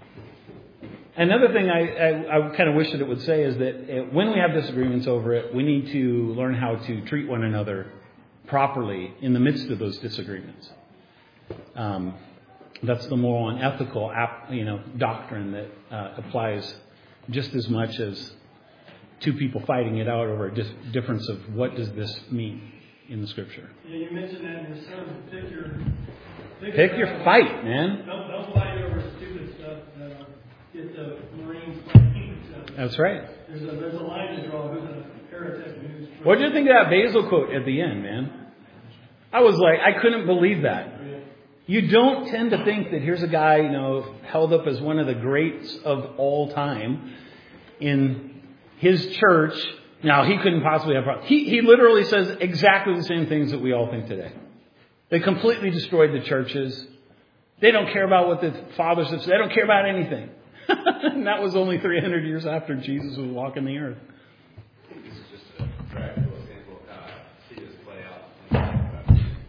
Another thing I, I, I kind of wish that it would say is that when we have disagreements over it, we need to learn how to treat one another properly in the midst of those disagreements. Um, that's the moral and ethical, you know, doctrine that uh, applies just as much as two people fighting it out over a dis- difference of what does this mean in the Scripture. Yeah, you mentioned that in your sermon. Pick your pick, pick your fight, man. Don't don't fight over stupid stuff that uh, get the Marines fighting each other. That's right. There's a there's a line to draw. Who's a heretic and who's what do you think of that Basil quote at the end, man? I was like, I couldn't believe that. You don't tend to think that here's a guy, you know, held up as one of the greats of all time in his church. Now, he couldn't possibly have problems. He, he literally says exactly the same things that we all think today. They completely destroyed the churches. They don't care about what the fathers have said. They don't care about anything. And that was only three hundred years after Jesus was walking the earth. I think this is just a practical example of how I see this play out in the about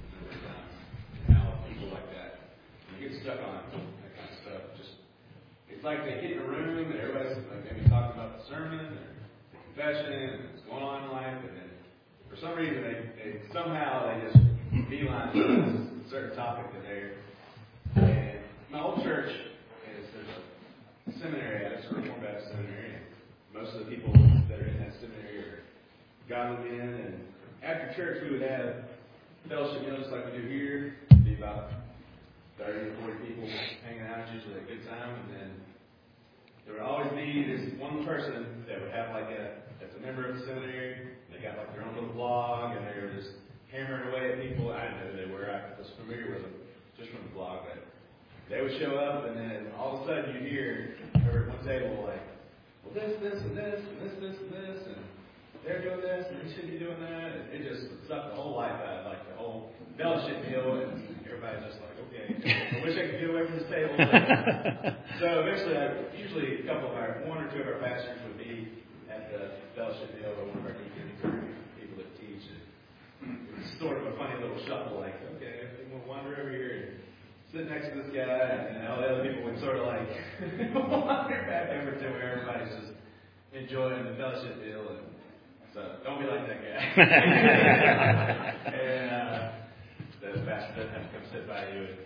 and how people like that, you get stuck on that kind of stuff. Just it's like they get in a room and everybody's like maybe talking about the sermon or the confession and what's going on in life, and then for some reason they, they somehow they just beeline to a certain topic that they're. And my old church is there's a seminary at it, a Reformed Baptist seminary, and most of the people that are in that seminary are godly men. And after church, we would have fellowship meals just like we do here. It'd be about thirty or forty people hanging out, usually a good time. And then there would always be this one person that would have like a that's a member of the seminary. They got like their own little blog, and they were just hammering away at people. I didn't know who they were. I was familiar with them just from the blog, but they would show up, and then all of a sudden you hear over at one table like, well, this, this, and this, and this, this, and this, and they're doing this, and we should be doing that. And it just sucked the whole life out of like the whole fellowship deal, and everybody's just like, okay, I wish I could get away from this table. So eventually, I, usually a couple of our, one or two of our pastors would be at the fellowship deal, or one of our deacons, or people that teach. And it's sort of a funny little shuffle, like, okay, we'll wander over here and sit next to this guy, and then all the other people would sort of like wander back over to where everybody's just enjoying the fellowship deal. And so don't be like that guy. And uh, the pastor doesn't have to come sit by you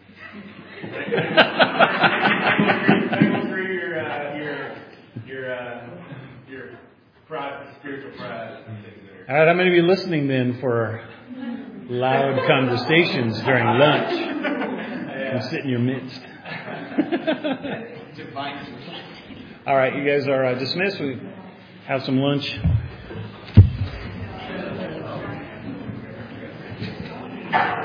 and go through your uh, your your uh, your pride, spiritual pride. All right, I'm going to be listening then for loud conversations during lunch. And sit in your midst. All right, you guys are uh, dismissed. We have some lunch.